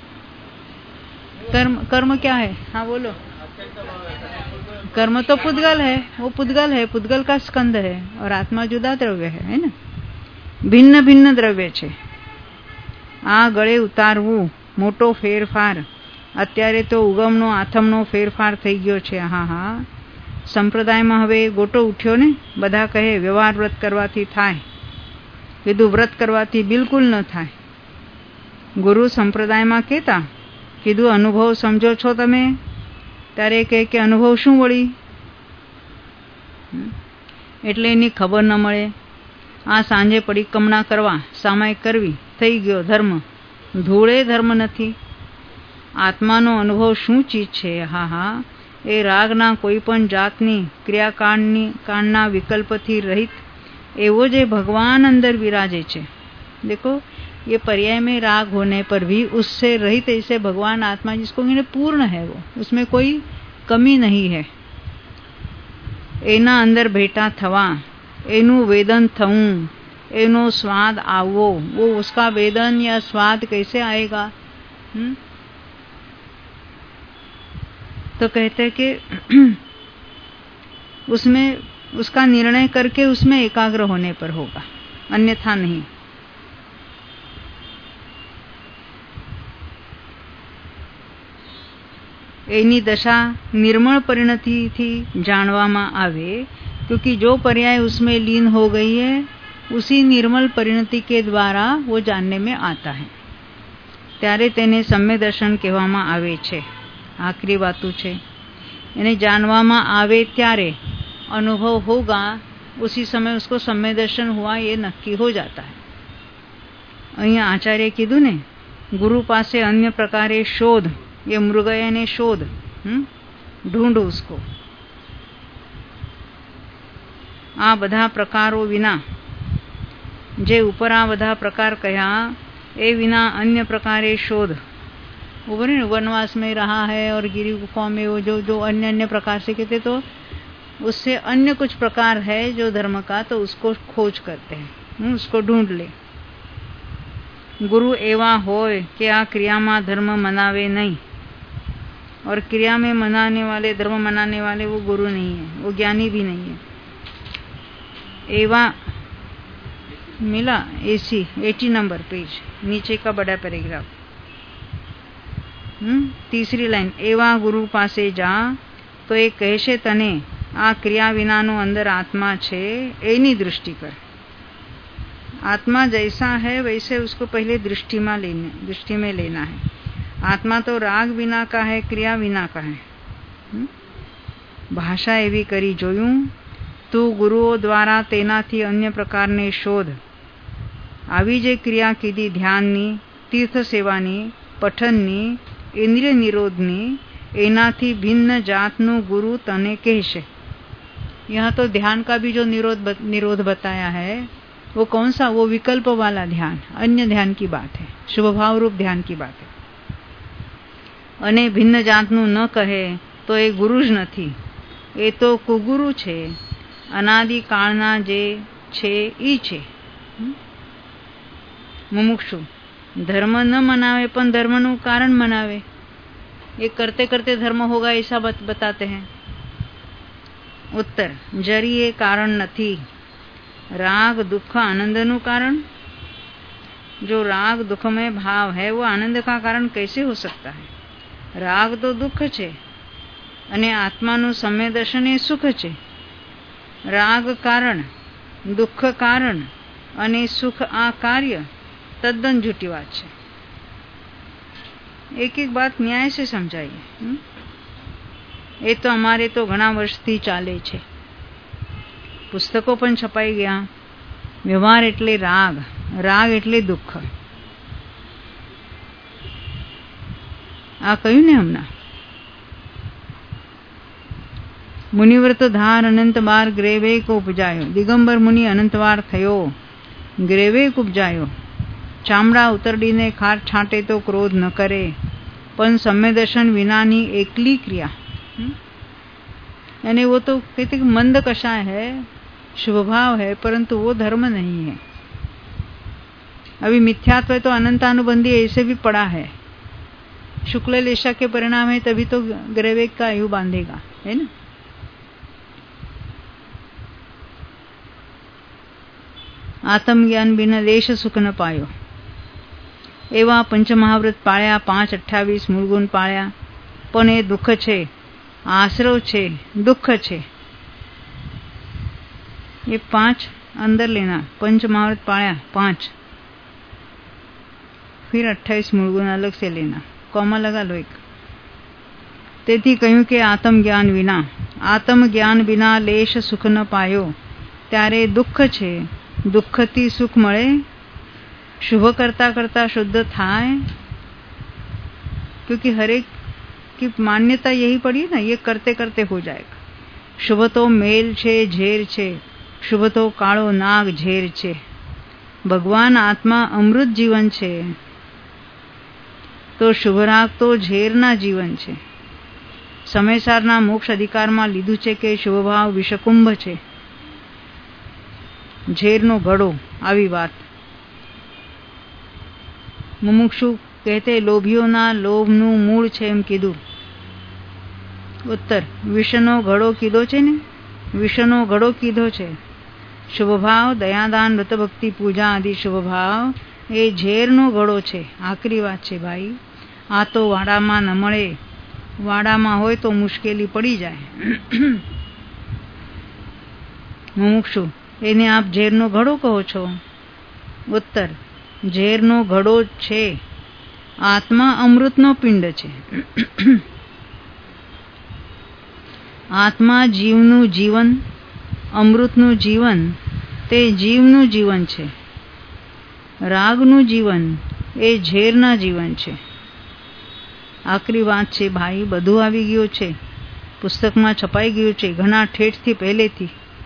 कर्म क्या है? हाँ बोलो. कर्म तो पुद्गल है, वो पुद्गल है, पुद्गल का स्कंद है, और आत्मा जुदा द्रव्य है ना. भिन्न भिन्न द्रव्य छे. आ गळे उतारवू मोटो फेरफार. अत्यारे तो उगमनो आथमनो फेरफार थई गयो छे. हाँ, संप्रदायमां हवे गोटो उठ्यो ने. बधा कहे व्यवहार व्रत करवाथी थाय. कीधुं व्रत करवाथी बिलकुल न थाय. गुरु संप्रदायमां कहेता, कीधुं अनुभव समझो छो तमे? ત્યારે કહે કે અનુભવ શું વળી? એટલે એની ખબર ન મળે. આ સાંજે પરિક્રમણા કરવા, સામાયિક કરવી થઈ ગયો ધર્મ. ધૂળે ધર્મ નથી. આત્માનો અનુભવ શું ચીજ છે? હા, એ રાગના કોઈ પણ જાતની ક્રિયાકાંડના વિકલ્પથી રહિત એવો જે ભગવાન અંદર વિરાજે છે. देखो ये पर्याय में राग होने पर भी उससे रहित ऐसे भगवान आत्मा जिसको पूर्ण है, वो उसमें कोई कमी नहीं है. एना अंदर भेटा थवा, एनु वेदन थवू, एनो स्वाद आवो. वो उसका वेदन या स्वाद कैसे आएगा? तो कहते कि उसमें उसका निर्णय करके उसमें एकाग्र होने पर होगा, अन्यथा नहीं. एनी दशा निर्मल परिणति थी जानवामा आवे, क्योंकि जो पर्याय उसमें लीन हो गई है उसी निर्मल परिणति के द्वारा वो जानने में आता है. त्यारे तेने सम्य दर्शन कहेवामां आवे छे. आखरी बातू छे. एने जानवामां आवे त्यारे अनुभव होगा, उसी समय उसको सम्य दर्शन हुआ ये नक्की हो जाता है. अहींया आचार्य कीधुं ने गुरु पासे अन्य प्रकारे शोध, ये मृगया ने शोध, ढूंढ उसको. आ बधा प्रकारों विना, जे ऊपर आ बधा प्रकार कहा ए विना अन्य प्रकारे शोध. वो वनवास में रहा है और गिरी गुफा में वो जो अन्य प्रकार से कहते, तो उससे अन्य कुछ प्रकार है जो धर्म का, तो उसको खोज करते हैं, उसको ढूंढ ले. गुरु एवा होय कि आ क्रिया में धर्म मनावे नहीं, और क्रिया में मनाने वाले, धर्म मनाने वाले वो गुरु नहीं है, वो ज्ञानी भी नहीं है. एवा मिला 80 नंबर पेज, नीचे का बड़ा पैराग्राफ, तीसरी लाइन. एवा गुरु पासे जा तो ए कहेशे तने आ क्रिया विनानो अंदर आत्मा छे एनी दृष्टि कर. आत्मा जैसा है वैसे उसको पहले दृष्टि में लेना है। आत्मा तो राग विना का है, क्रिया विना का है। भाषा एवी करी जोयूं, तू गुरुओ द्वारा तेनाथी अन्य प्रकारने शोध। આવી જે ક્રિયા કીધી ધ્યાનની, તીર્થ સેવાની, પઠનની, ઇન્દ્રિય નિરોધની, એનાથી भिन्न જાતનું गुरु तने કહેશે। यहाँ तो ध्यान का भी जो निरोध बताया है वो कौन सा? वो विकल्प वाला ध्यान, अन्य ध्यान की बात है, शुभ भाव रूप ध्यान की बात है। अने भिन्न जातનું न कहे तो એ ગુરુ જ નથી, એ તો કુગુરુ છે। અનાદિ કાળના જે છે ઈ છે। मुमुक्षु धर्म न मनावे पण धर्मનું कारण मनावे। ये करते करते धर्म होगा ऐसा बताते हैं। उत्तर, जरी ये कारण नहीं। राग दुख आनंदનું कारण? जो राग दुख में भाव है वो आनंद का कारण कैसे हो सकता है? राग तो दुख छे अने आत्माનું सम्य दर्शन ए सुख छे। राग कारण, दुख कारण अने सुख आ कार्य तद्दन झूठी बात है। एक एक बात न्याय से समझाइए। ये तो हमारे तो घणा वर्षथी चाले छे, पुस्तकों पण छपाई गया। व्यवहार एटले राग, राग एटले दुख। आ कह्युं ने हमना। मुनिव्रत धार अनंत बार ग्रेवे को उपजायो। दिगंबर मुनि अनंतवार थयो, ग्रेवे को उपजायो। चामड़ा उतरडीने खाट छांटे तो क्रोध न करे, पण सम्य दर्शन विनानी एकली क्रिया। यानी वो तो कहते मंद कषाय है, शुभ भाव है, परंतु वो धर्म नहीं है। अभी मिथ्यात्व तो अनंतानुबंधी ऐसे भी पड़ा है। शुक्ल लेशा के परिणाम है तभी तो ग्रेवेक का आयु बांधेगा, है ना। आत्मज्ञान बिना लेश सुख न पायो। एवा पंचमहाव्रत पाळ्या, 5-28 मूलगुण पाळ्या, पण ए दुख छे, आश्रव छे, दुख छे। ये 5 अंदर लेना। पंचमहाव्रत पाळ्या 5, फिर 28 मूलगुण अलग से लेना, कॉमा लगा लो एक। तेथी कह्युं के आत्मज्ञान बिना लेश सुख न पायो। त्यारे दुख छे, दुखथी सुख मळे। शुभ करता करता शुद्ध थाय, क्योंकि हर एक की मान्यता यही पड़ी ना, ये करते करते हो जाएगा। शुभ तो मेल छे, झेर छे। शुभ तो काळो नाग झेर छे। भगवान आत्मा अमृत जीवन छे, तो शुभराग तो झेरना जीवन छे। समयसारना मोक्ष अधिकार में लीधुं छे के शुभ भाव विषकुंभ छे, झेरनो घड़ो। आवी बात मुमुक्षु कहते लोभियोना लोभનું મૂળ છે એમ કીધું। उत्तर, विषनो घड़ो कीधो छे ने, विषनो घड़ो कीधो छे। शुभ भाव, दयादान, व्रत भक्ति, पूजा आदि शुभ भाव ए झेरनो घड़ो छे। आखरी बात छे भाई। आ तो वाड़ामां न मळे, वाड़ामां होय तो मुश्केली पड़ी जाए। मुमुक्षु, एने आप झेरनो घड़ो कहो छो? उत्तर, झेरनो घड़ो छे। आत्मा अमृतनो पिंड छे। आत्मा जीवनु जीवन, अमृतनु जीवन ते जीवनु जीवन छे। रागनु जीवन ए झेरना जीवन छे। आखरी बात छे भाई, बधु आवी गयो छे, पुस्तक में छपाई गयो छे, घणा ठेठथी पहेलेथी।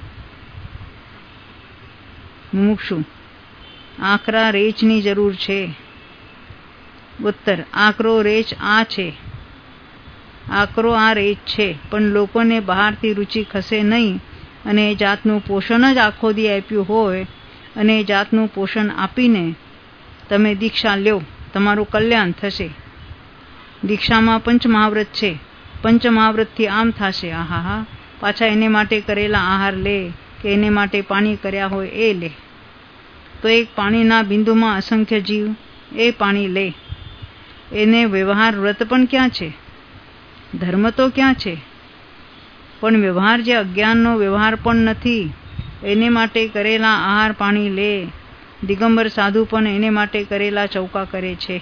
मुमुक्षु, आकरा रेचनी जरूर छे। उत्तर, आकरो रेच आ छे। आकरो आ रेच छे, पण लोकोने बहारथी रुचि खसे नहीं અને એ જાતનું પોષણ જ આખો દી આપ્યું હોય અને એ જાતનું પોષણ આપીને તમે દીક્ષા લ્યો, તમારું કલ્યાણ થશે। દીક્ષામાં પંચમહાવ્રત છે, પંચમહાવ્રતથી આમ થશે, આહાહા, પાછા એને માટે કરેલા આહાર લે કે એને માટે પાણી કર્યા હોય એ લે, તો એક પાણીના બિંદુમાં અસંખ્ય જીવ એ પાણી લે। એને વ્યવહાર વ્રત પણ ક્યાં છે, ધર્મ તો ક્યાં છે, પણ વ્યવહાર જે અજ્ઞાનનો વ્યવહાર પણ નથી, એને માટે કરેલા આહાર પાણી લે, દિગંબર સાધુ પણ એને માટે કરેલા ચૌકા કરે છે.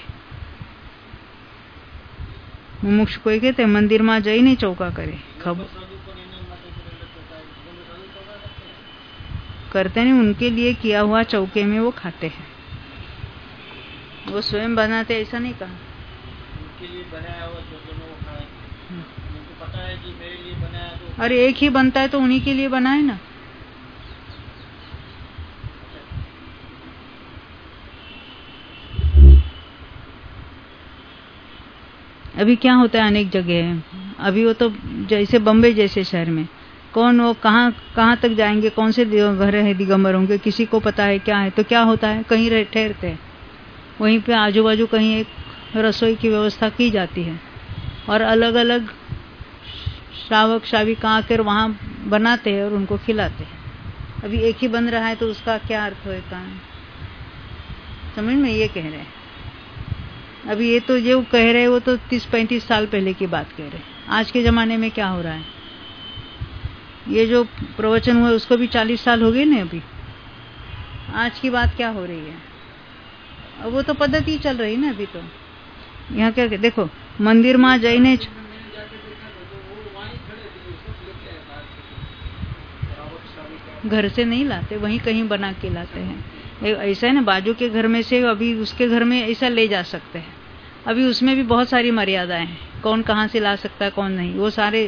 મુમુક્ષ કોઈ કહેતે મંદિરમાં જઈને ચૌકા કરે, खबर करते नहीं, उनके लिए किया हुआ चौके में वो खाते हैं, वो स्वयं बनाते ऐसा नहीं कहा. उनके लिए बनाया हुआ चौके में वो खाएंगे. उनको पता है कि मेरे लिए बनाया तो. अरे एक ही बनता है तो उन्हीं के लिए बनाए ना. अभी क्या होता है अनेक जगह है, अभी वो तो जैसे बम्बई जैसे शहर में कौन वो कहाँ तक जाएंगे, कौन से घर है दिगंबरों के, किसी को पता है क्या है. तो क्या होता है, कहीं ठहरते हैं, वहीं पे आजू बाजू कहीं एक रसोई की व्यवस्था की जाती है और अलग अलग श्रावक श्राविका आकर वहाँ बनाते हैं और उनको खिलाते हैं. अभी एक ही बन रहा है तो उसका क्या अर्थ होता है, समझ में ये कह रहे हैं. अभी ये तो जो कह रहे हैं वो तो 30-35 साल पहले की बात कह रहे हैं. आज के ज़माने में क्या हो रहा है, ये जो प्रवचन हुआ उसको भी 40 साल हो गए ना. अभी आज की बात क्या हो रही है, अब वो तो पद्धति चल रही ना. अभी तो यहाँ क्या देखो, मंदिर में जाइने घर से नहीं लाते, वहीं कहीं बना के लाते हैं. ऐसा है ना, बाजू के घर में से अभी उसके घर में ऐसा ले जा सकते हैं. अभी उसमें भी बहुत सारी मर्यादाएं हैं, कौन कहाँ से ला सकता है कौन नहीं. वो सारे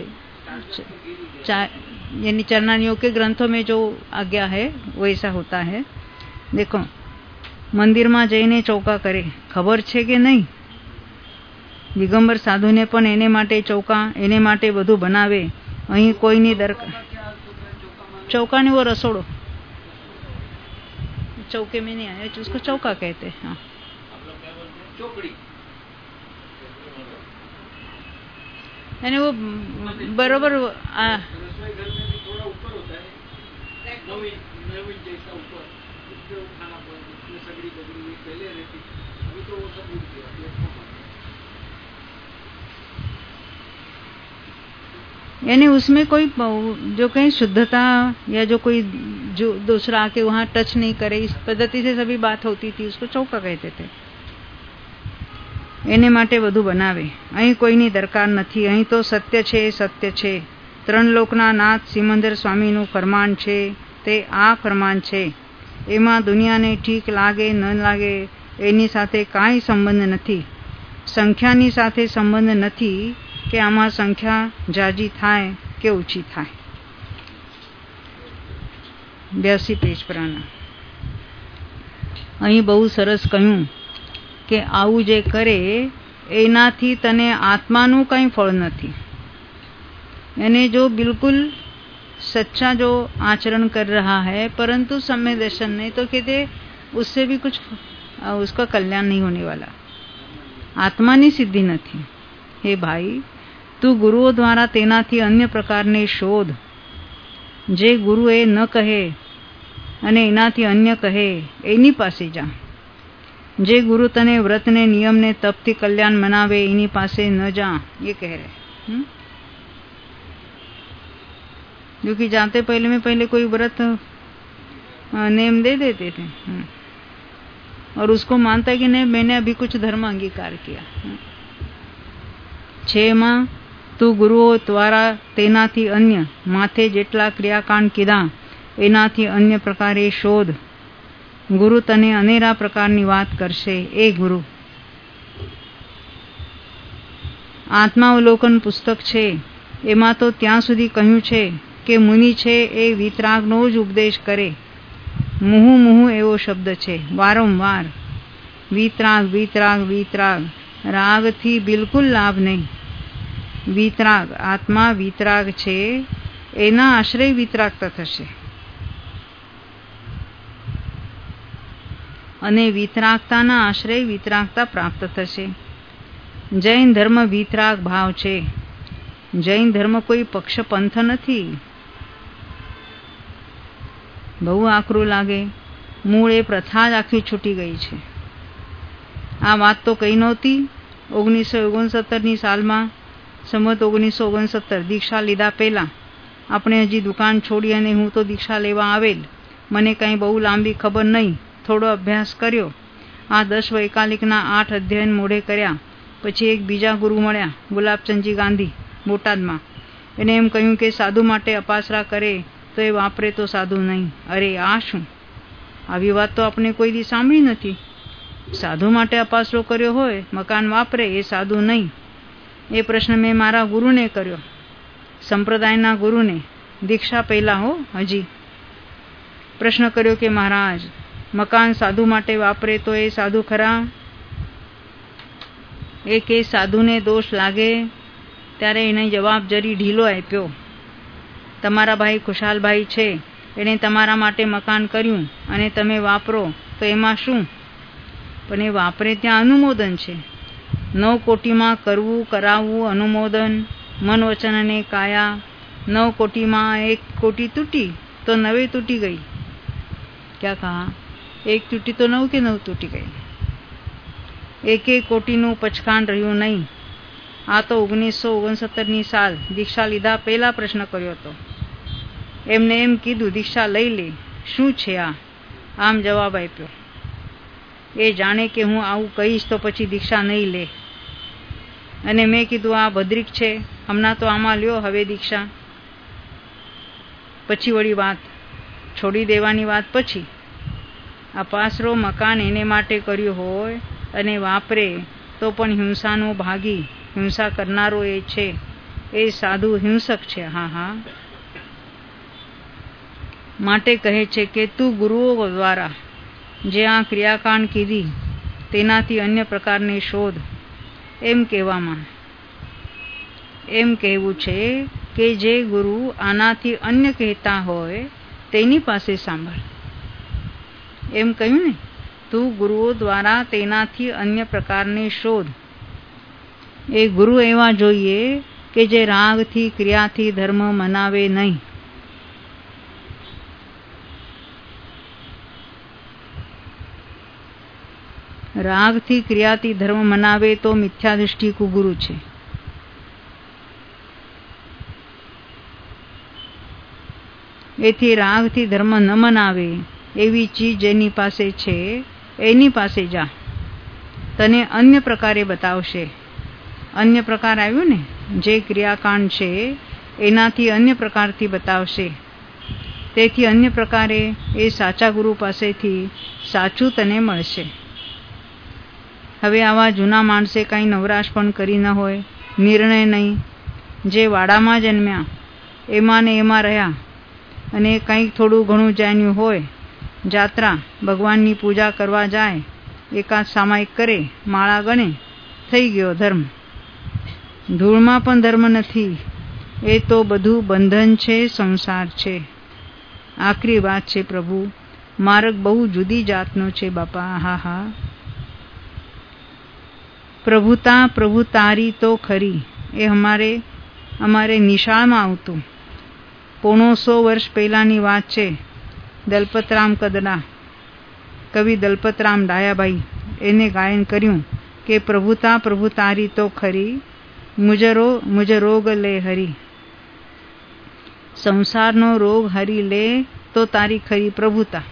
यानी चरणानियों के ग्रंथों में जो आज्ञा है वो ऐसा होता है. देखो, मंदिर में जईने चौका करे, खबर छे के नहीं. દિગંબર સાધુને પણ એને માટે ચૌકા, એને માટે બધું બનાવે. અહીં કોઈની દરકાર. चौका ने वो रसोड़ो, चौके में नहीं आया, उसको चौका कहते हैं. हाँ, चौकड़ी यानी वो बरोबर रसोई घर में भी थोड़ा ऊपर होता है, नवीन जैसा ऊपर, उसपे उठाना पड़ता, उसमें सगड़ी बगड़ी पहले रहती, अभी तो वो सब उड़ गया. यानी उसमें कोई जो कहीं शुद्धता या जो कोई जो दूसरा आके वहाँ टच नहीं करे, इस पद्धति से सभी बात होती थी, उसको चौका कहते थे. એને માટે બધું બનાવે. અહીં કોઈની દરકાર નથી, અહીં તો સત્ય છે, સત્ય છે. 3 લોકના નાથ સિમંદર સ્વામીનું ફરમાન છે, તે આ ફરમાન છે. એમાં દુનિયાને ઠીક લાગે ન લાગે એની સાથે કાંઈ સંબંધ નથી. સંખ્યાની સાથે સંબંધ નથી કે આમાં સંખ્યા જાજી થાય કે ઓછી થાય. 82 પેજ પર આના. અહીં બહુ સરસ કહ્યું કે આવું જે કરે એનાથી તને આત્માનું કંઈ ફળ નથી. यानी जो बिल्कुल सच्चा जो आचरण कर रहा है परंतु सम्यक दर्शन नहीं, तो कहते उससे भी कुछ उसका कल्याण नहीं होने वाला. आत्मानी सिद्धि नहीं. हे भाई, तू गुरुओं द्वारा तेनाथी अन्य प्रकारने शोध. जे गुरुए न कहे અને એનાથી અન્ય કહે એની પાસે જા. જે गुरु तने व्रत ने नियम ने तप थी कल्याण मनावे एनी पासे न जा. ये कह रहे. क्योंकि जाते पहले कोई व्रत नेम दे देते थे और उसको मानता है कि नहीं मैंने अभी कुछ धर्म अंगीकार किया. 6 માં तू गुरुओं द्वारा तेनाथी अन्य माथे जेटला क्रियाकांड कीधा एनाथी अन्य प्रकारे शोध. गुरु तने अनेरा प्रकारनी वात करशे. ए गुरु, आत्मावलोकन पुस्तक छे एमां तो त्यां सुधी कह्युं छे के मुनि छे ए वितरागनो ज उपदेश करे. मुहु मुहु एवो शब्द छे, वारंवार वितराग वितराग वितराग. राग थी बिल्कुल लाभ नहीं. वितराग आत्मा वितराग छे एना आश्रय वितरागता थशे અને વિતરાગતાના આશ્રય વિતરાગતા પ્રાપ્ત થશે. જૈન ધર્મ વિતરાગ ભાવ છે. જૈન ધર્મ કોઈ પક્ષ પંથ નથી. બહુ આકરું લાગે, મૂળ એ પ્રથા જ આખી છૂટી ગઈ છે. આ વાત તો કઈ નહોતી 1969ની સાલમાં, સંવત 1969 દીક્ષા લીધા પહેલા. આપણે હજી દુકાન છોડી અને હું તો દીક્ષા લેવા આવેલ. મને કંઈ બહુ લાંબી ખબર નહીં. થોડો અભ્યાસ કર્યો. આ 10 વૈકાલિકના 8 અધ્યયન મોડે કર્યા. પછી એક બીજા ગુરુ મળ્યા, ગુલાબચંદજી ગાંધી, બોટાદમાં. એને એમ કહ્યું કે સાધુ માટે અપાસરા કરે તો એ વાપરે તો સાધુ નહીં. અરે આ શું? આવી વાત તો આપણે કોઈ દી સાંભળી નથી. સાધુ માટે અપાસરો કર્યો હોય, મકાન વાપરે, એ સાધુ નહીં. એ પ્રશ્ન મેં મારા ગુરુને કર્યો, સંપ્રદાયના ગુરુને, દીક્ષા પહેલા હો. હજી પ્રશ્ન કર્યો કે મહારાજ, મકાન સાધુ માટે વાપરે તો એ સાધુ ખરા? એ કે સાધુને દોષ લાગે. ત્યારે એને જવાબ જરી ઢીલો આપ્યો. તમારા ભાઈ ખુશાલભાઈ છે, એણે તમારા માટે મકાન કર્યું અને તમે વાપરો તો એમાં શું? પણ એ વાપરે ત્યાં અનુમોદન છે. 9 કોટીમાં કરવું કરાવવું અનુમોદન, મન વચન અને કાયા. 9 કોટીમાં 1 કોટી તૂટી તો 9 તૂટી ગઈ. ક્યાં કહા? 1 તૂટી તો 9 કે 9 તૂટી ગઈ. 1 કોટીનું પચકાણ રહ્યું નહીં. આ તો 1969ની સાલ દીક્ષા લીધા પહેલા પ્રશ્ન કર્યો હતો. એમને એમ કીધું દીક્ષા લઈ લે, શું છે આ? આમ જવાબ આપ્યો. એ જાણે કે હું આવું કહીશ તો પછી દીક્ષા નહીં લે. અને મેં કીધું આ ભદ્રિક છે, હમણાં તો આમાં લ્યો હવે દીક્ષા. પછી વળી વાત છોડી દેવાની વાત. પછી આ પાસરો મકાન એને માટે કર્યું હોય અને વાપરે તો પણ હિંસાનો ભાગી, હિંસા કરનારો એ છે, એ સાધુ હિંસક છે. હા હા, માટે કહે છે કે તું ગુરુઓ દ્વારા જે આ ક્રિયાકાંડ કીધી તેનાથી અન્ય પ્રકારની શોધ. એમ કહેવું છે કે જે ગુરુ આનાથી અન્ય કહેતા હોય તેની પાસે સાંભળ. એમ કહ્યું ને, તું ગુરુઓ દ્વારા તેનાથી અન્ય પ્રકારની શોધ. એ ગુરુ એવા જોઈએ કે જે રાગથી ક્રિયાથી ધર્મ મનાવે નહીં. રાગથી ક્રિયાથી ધર્મ મનાવે તો મિથ્યા દૃષ્ટિ કુગુરુ છે. એથી રાગથી ધર્મ ન મનાવે એવી ચીજ જેની પાસે છે એની પાસે જા, તને અન્ય પ્રકારે બતાવશે. અન્ય પ્રકાર આવ્યું ને, જે ક્રિયાકાંડ છે એનાથી અન્ય પ્રકારથી બતાવશે. તેથી અન્ય પ્રકારે એ સાચા ગુરુ પાસેથી સાચું તને મળશે. હવે આવા જૂના માણસે કાંઈ નવરાશ પણ કરી ન હોય, નિર્ણય નહીં. જે વાડામાં જન્મ્યા એમાં ને એમાં રહ્યા અને કંઈક થોડું ઘણું જાણ્યું હોય, જાત્રા ભગવાનની પૂજા કરવા જાય, એકાદ સામાયિક કરે, માળા ગણે, થઈ ગયો ધર્મ. ધૂળમાં પણ ધર્મ નથી. એ તો બધું બંધન છે, સંસાર છે. આખરી વાત છે પ્રભુ, માર્ગ બહુ જુદી જાતનો છે બાપા. હા હા, પ્રભુતા પ્રભુ તારી તો ખરી. એ અમારે નિશાળમાં આવતું. 150 વર્ષ પહેલાની વાત છે. દલપતરામ કદડા, કવિ દલપતરામ ડાયાભાઈ, એને ગાયન કર્યું કે પ્રભુતા પ્રભુ તારી તો ખરી, મુજ રોગ લે હરી. સંસારનો રોગ હરી લે તો તારી ખરી પ્રભુતા.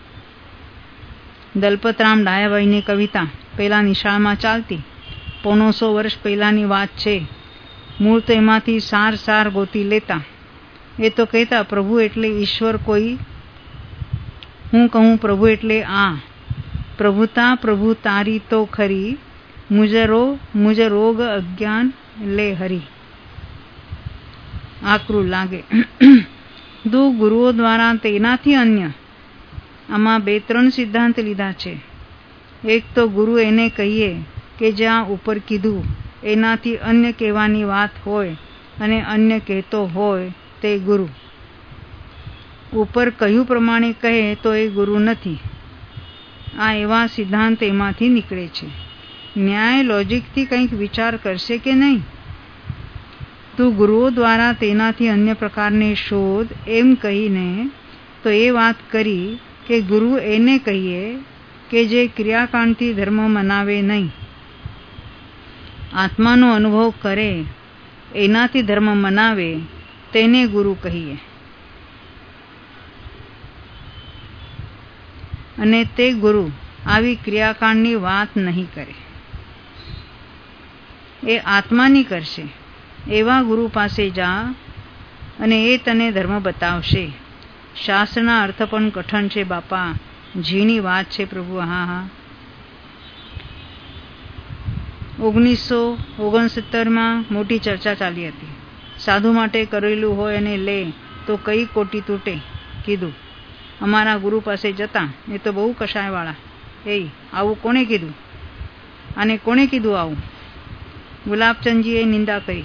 દલપતરામ ડાયાભાઈની કવિતા પહેલા નિશાળમાં ચાલતી. 150 વર્ષ પહેલાની વાત છે. મૂળ તો એમાંથી સાર ગોતી લેતા. એ તો કહેતા પ્રભુ એટલે ઈશ્વર કોઈ, હું કહું પ્રભુ એટલે આ. પ્રભુતા પ્રભુ તારી તો ખરી, મુજ રોગ અજ્ઞાન લે હરી. આકરું લાગે. દુ ગુરુઓ દ્વારા તેનાથી અન્ય. આમાં 2-3 સિદ્ધાંત લીધા છે. એક તો ગુરુ એને કહીએ કે જ્યાં ઉપર કીધું એનાથી અન્ય કહેવાની વાત હોય અને અન્ય કહેતો હોય તે ગુરુ. ઉપર કહ્યું પ્રમાણે કહે તો એ ગુરુ નથી. આ એવા સિદ્ધાંત એમાંથી નીકળે છે. ન્યાય લોજિકથી કંઈક વિચાર કરશે કે નહીં? તું ગુરુઓ દ્વારા તેનાથી અન્ય પ્રકારની શોધ એમ કહીને તો એ વાત કરી કે ગુરુ એને કહીએ કે જે ક્રિયાકાંડથી ધર્મ મનાવે નહીં, આત્માનો અનુભવ કરે, એનાથી ધર્મ મનાવે, તેને ગુરુ કહીએ. અને તે ગુરુ આવી ક્રિયાકાંડની વાત નહીં કરે, એ આત્માની કરશે. એવા ગુરુ પાસે જા અને એ તને ધર્મ બતાવશે. શાસ્ત્રના અર્થ પણ કઠણ છે બાપા, ઝીણી વાત છે પ્રભુ. હા. 1969માં મોટી ચર્ચા ચાલી હતી. સાધુ માટે કરેલું હોય અને લે તો કઈ કોટી તૂટે. કીધું અમારા ગુરુ પાસે જતા, એ તો બહુ કષાયવાળા. આવું કોણે કીધું? અને કોણે કીધું આવું? ગુલાબચંદજીએ નિંદા કરી.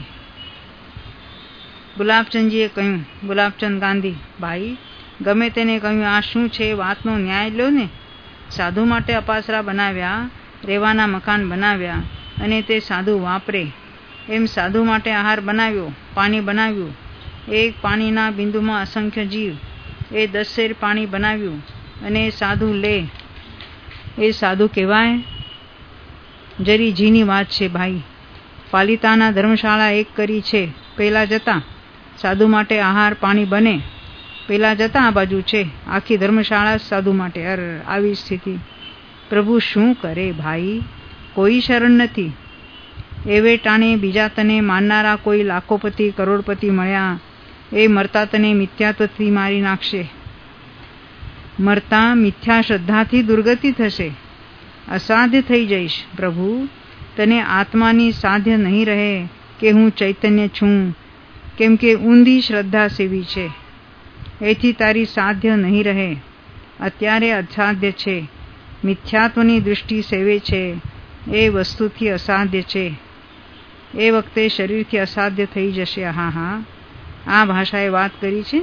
ગુલાબચંદજીએ કહ્યું, ગુલાબચંદ ગાંધી ભાઈ ગમે તેને કહ્યું, આ શું છે? વાતનો ન્યાય લ્યો ને. સાધુ માટે અપાસરા બનાવ્યા, રહેવાના મકાન બનાવ્યા, અને તે સાધુ વાપરે એમ સાધુ માટે આહાર બનાવ્યો, પાણી બનાવ્યું. એક પાણીના બિંદુમાં અસંખ્ય જીવ. એ 10 શેર પાણી બનાવ્યું અને સાધુ લે, એ સાધુ કહેવાય? જરી ઝીની વાત છે ભાઈ. પાલિતાના ધર્મશાળા એક કરી છે. પહેલા જતા સાધુ માટે આહાર પાણી બને, પહેલા જતા આ બાજુ છે આખી ધર્મશાળા સાધુ માટે. આવી સ્થિતિ પ્રભુ શું કરે ભાઈ? કોઈ શરણ નથી. એવે ટાણે બીજા તને માનનારા કોઈ લાખોપતિ કરોડપતિ મળ્યા, એ મરતા તને મિથ્યાત્વથી મારી નાખશે. મરતા મિથ્યા શ્રદ્ધાથી દુર્ગતિ થશે, અસાધ્ય થઈ જઈશ. પ્રભુ તને આત્માની સાધ્ય નહીં રહે કે હું ચૈતન્ય છું, કેમ કે ઊંધી શ્રદ્ધા સેવી છે. એથી તારી સાધ્ય નહીં રહે. અત્યારે અસાધ્ય છે. મિથ્યાત્વની દૃષ્ટિ સેવે છે, એ વસ્તુથી અસાધ્ય છે. એ વખતે શરીરથી અસાધ્ય થઈ જશે. હા, આ ભાષાએ વાત કરી છે.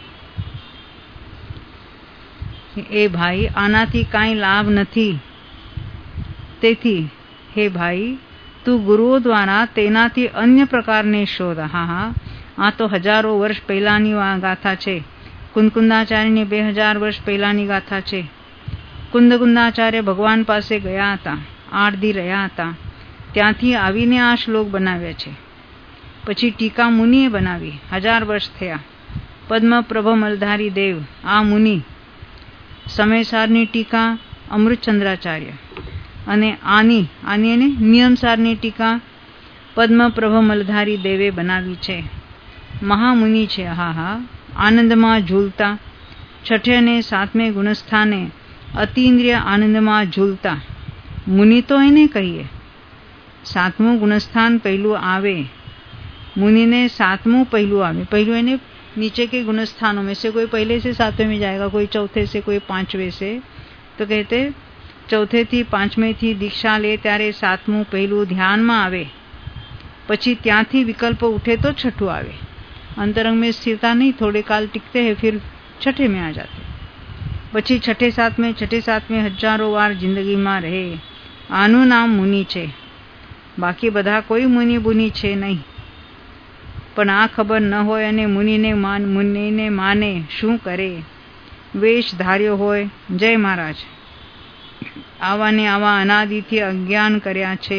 એ ભાઈ આનાથી કાંઈ લાભ નથી. તેથી હે ભાઈ તું ગુરુઓ દ્વારા તેનાથી અન્ય પ્રકારને શોધ. હા, આ તો હજારો વર્ષ પહેલાની ગાથા છે. કુંદકુંદાચાર્યની 2000 વર્ષ પહેલાની ગાથા છે. કુંદકુંદાચાર્ય ભગવાન પાસે ગયા હતા, 8 દી રહ્યા હતા. ત્યાંથી આવીને આ શ્લોક બનાવ્યા છે. પછી ટીકા મુનિએ બનાવી. 1000 વર્ષ થયા. પદ્મપ્રભ મલધારી દેવ આ મુનિ. સમયસારની ટીકા અમૃતચંદ્રાચાર્ય, અને આની એને નિયમસારની ટીકા પદ્મપ્રભ મલધારી દેવે બનાવી છે. મહામુનિ છે. હા, આનંદમાં ઝૂલતા. 6 અને 7મે ગુણસ્થાને અતિન્દ્રિય આનંદમાં ઝૂલતા મુનિ તો એને કહીએ. 7મું ગુણસ્થાન પહેલું આવે. मुनि 7मुं पहलू आवे. पहलू यानी नीचे के गुणस्थानों में से कोई पहले से 7वें में जाएगा, कोई चौथे से, कोई 5वें से. तो कहते चौथे थी 5वें थी दीक्षा ले त्यारे 7मुं पहलू ध्यान में आवे. पछी त्यांथी विकल्प उठे तो 6ठुं आवे. अंतरंग में स्थिरता नहीं, थोड़े काल टिकते हैं, फिर 6ठे में आ जाते. पछी 6ठे 7वें हजारों वार जिंदगी में रहे. आनु नाम मुनि छे. बाकी बधा कोई मुनि बुनि छे नहीं. પણ આ ખબર ન હોય અને મુનિને માને શું કરે? વેશ ધાર્યો હોય. જય મહારાજ. આવાને આવા અનાદિથી અજ્ઞાન કર્યા છે.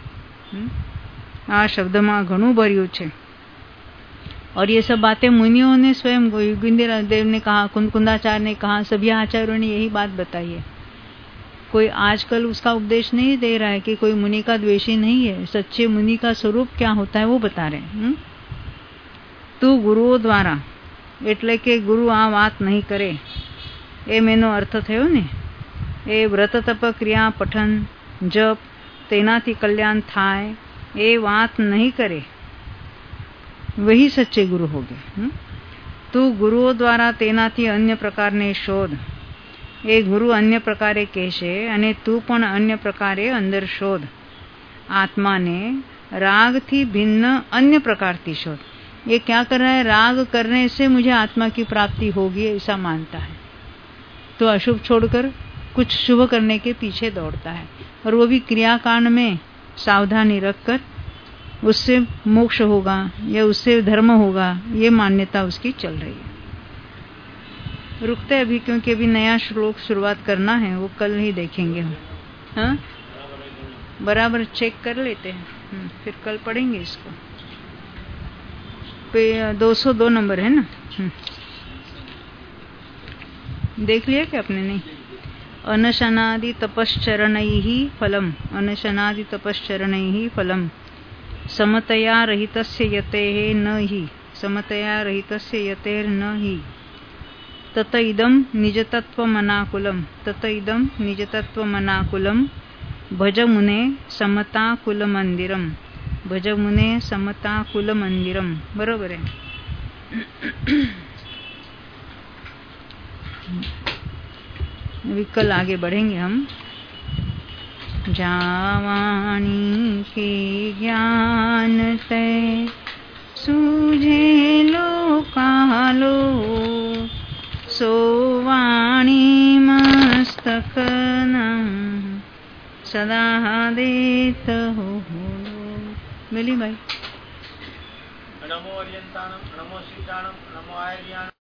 આ શબ્દમાં ઘણું ભર્યું છે. और ये सब बातें मुनियों ने स्वयं योगेंद्र देव ने कहा, कुंदकुंदाचार्य ने कहा, सभी आचार्यों ने यही बात बताई है. कोई आजकल उसका उपदेश नहीं दे रहा है कि कोई मुनि का द्वेषी नहीं है. सच्चे मुनि का स्वरूप क्या होता है वो बता रहे हैं. તું ગુરુઓ દ્વારા, એટલે કે ગુરુ આ વાત નહીં કરે એમ એનો અર્થ થયો ને. એ વ્રત તપ ક્રિયા પઠન જપ તેનાથી કલ્યાણ થાય એ વાત નહીં કરે, વહી સચ્ચે ગુરુ હો ગયા. તું ગુરુઓ દ્વારા તેનાથી અન્ય પ્રકારને શોધ. એ ગુરુ અન્ય પ્રકારે કહેશે અને તું પણ અન્ય પ્રકારે અંદર શોધ. આત્માને રાગથી ભિન્ન અન્ય પ્રकारથી શોધ. ये क्या कर रहा है? राग करने से मुझे आत्मा की प्राप्ति होगी ऐसा मानता है, तो अशुभ छोड़कर कुछ शुभ करने के पीछे दौड़ता है. और वो भी क्रियाकांड में सावधानी रखकर उससे मोक्ष होगा या उससे धर्म होगा, ये मान्यता उसकी चल रही है. रुकते अभी, क्योंकि अभी नया श्लोक शुरुआत करना है, वो कल ही देखेंगे हम. हाँ, बराबर चेक कर लेते हैं, फिर कल पढ़ेंगे इसको. 202 नंबर है ना. देख लिया कि आपने? नहीं. अनशनादि तपश्चरणैः फलम् अनशनादि तपश्चरणैः फलम् समतया रहितस्य यतेः न हि समतया रहितस्य यतेर्न हि तत इदं निजतत्वमनाकुलं तत इदं निजतत्वमनाकुलं भजमुने समताकुलमंदिरम भजमुने समताकुलमंदिरम. बरोबर आहे. अभी कल आगे बढ़ेंगे हम. जावाणी के ज्ञान ते सूझे लोकालो सोवाणी मस्तक सदा देत हो. मिली भाई. नमो अर्यंताणम, नमो सिद्धाणम, नमो आर्याणम.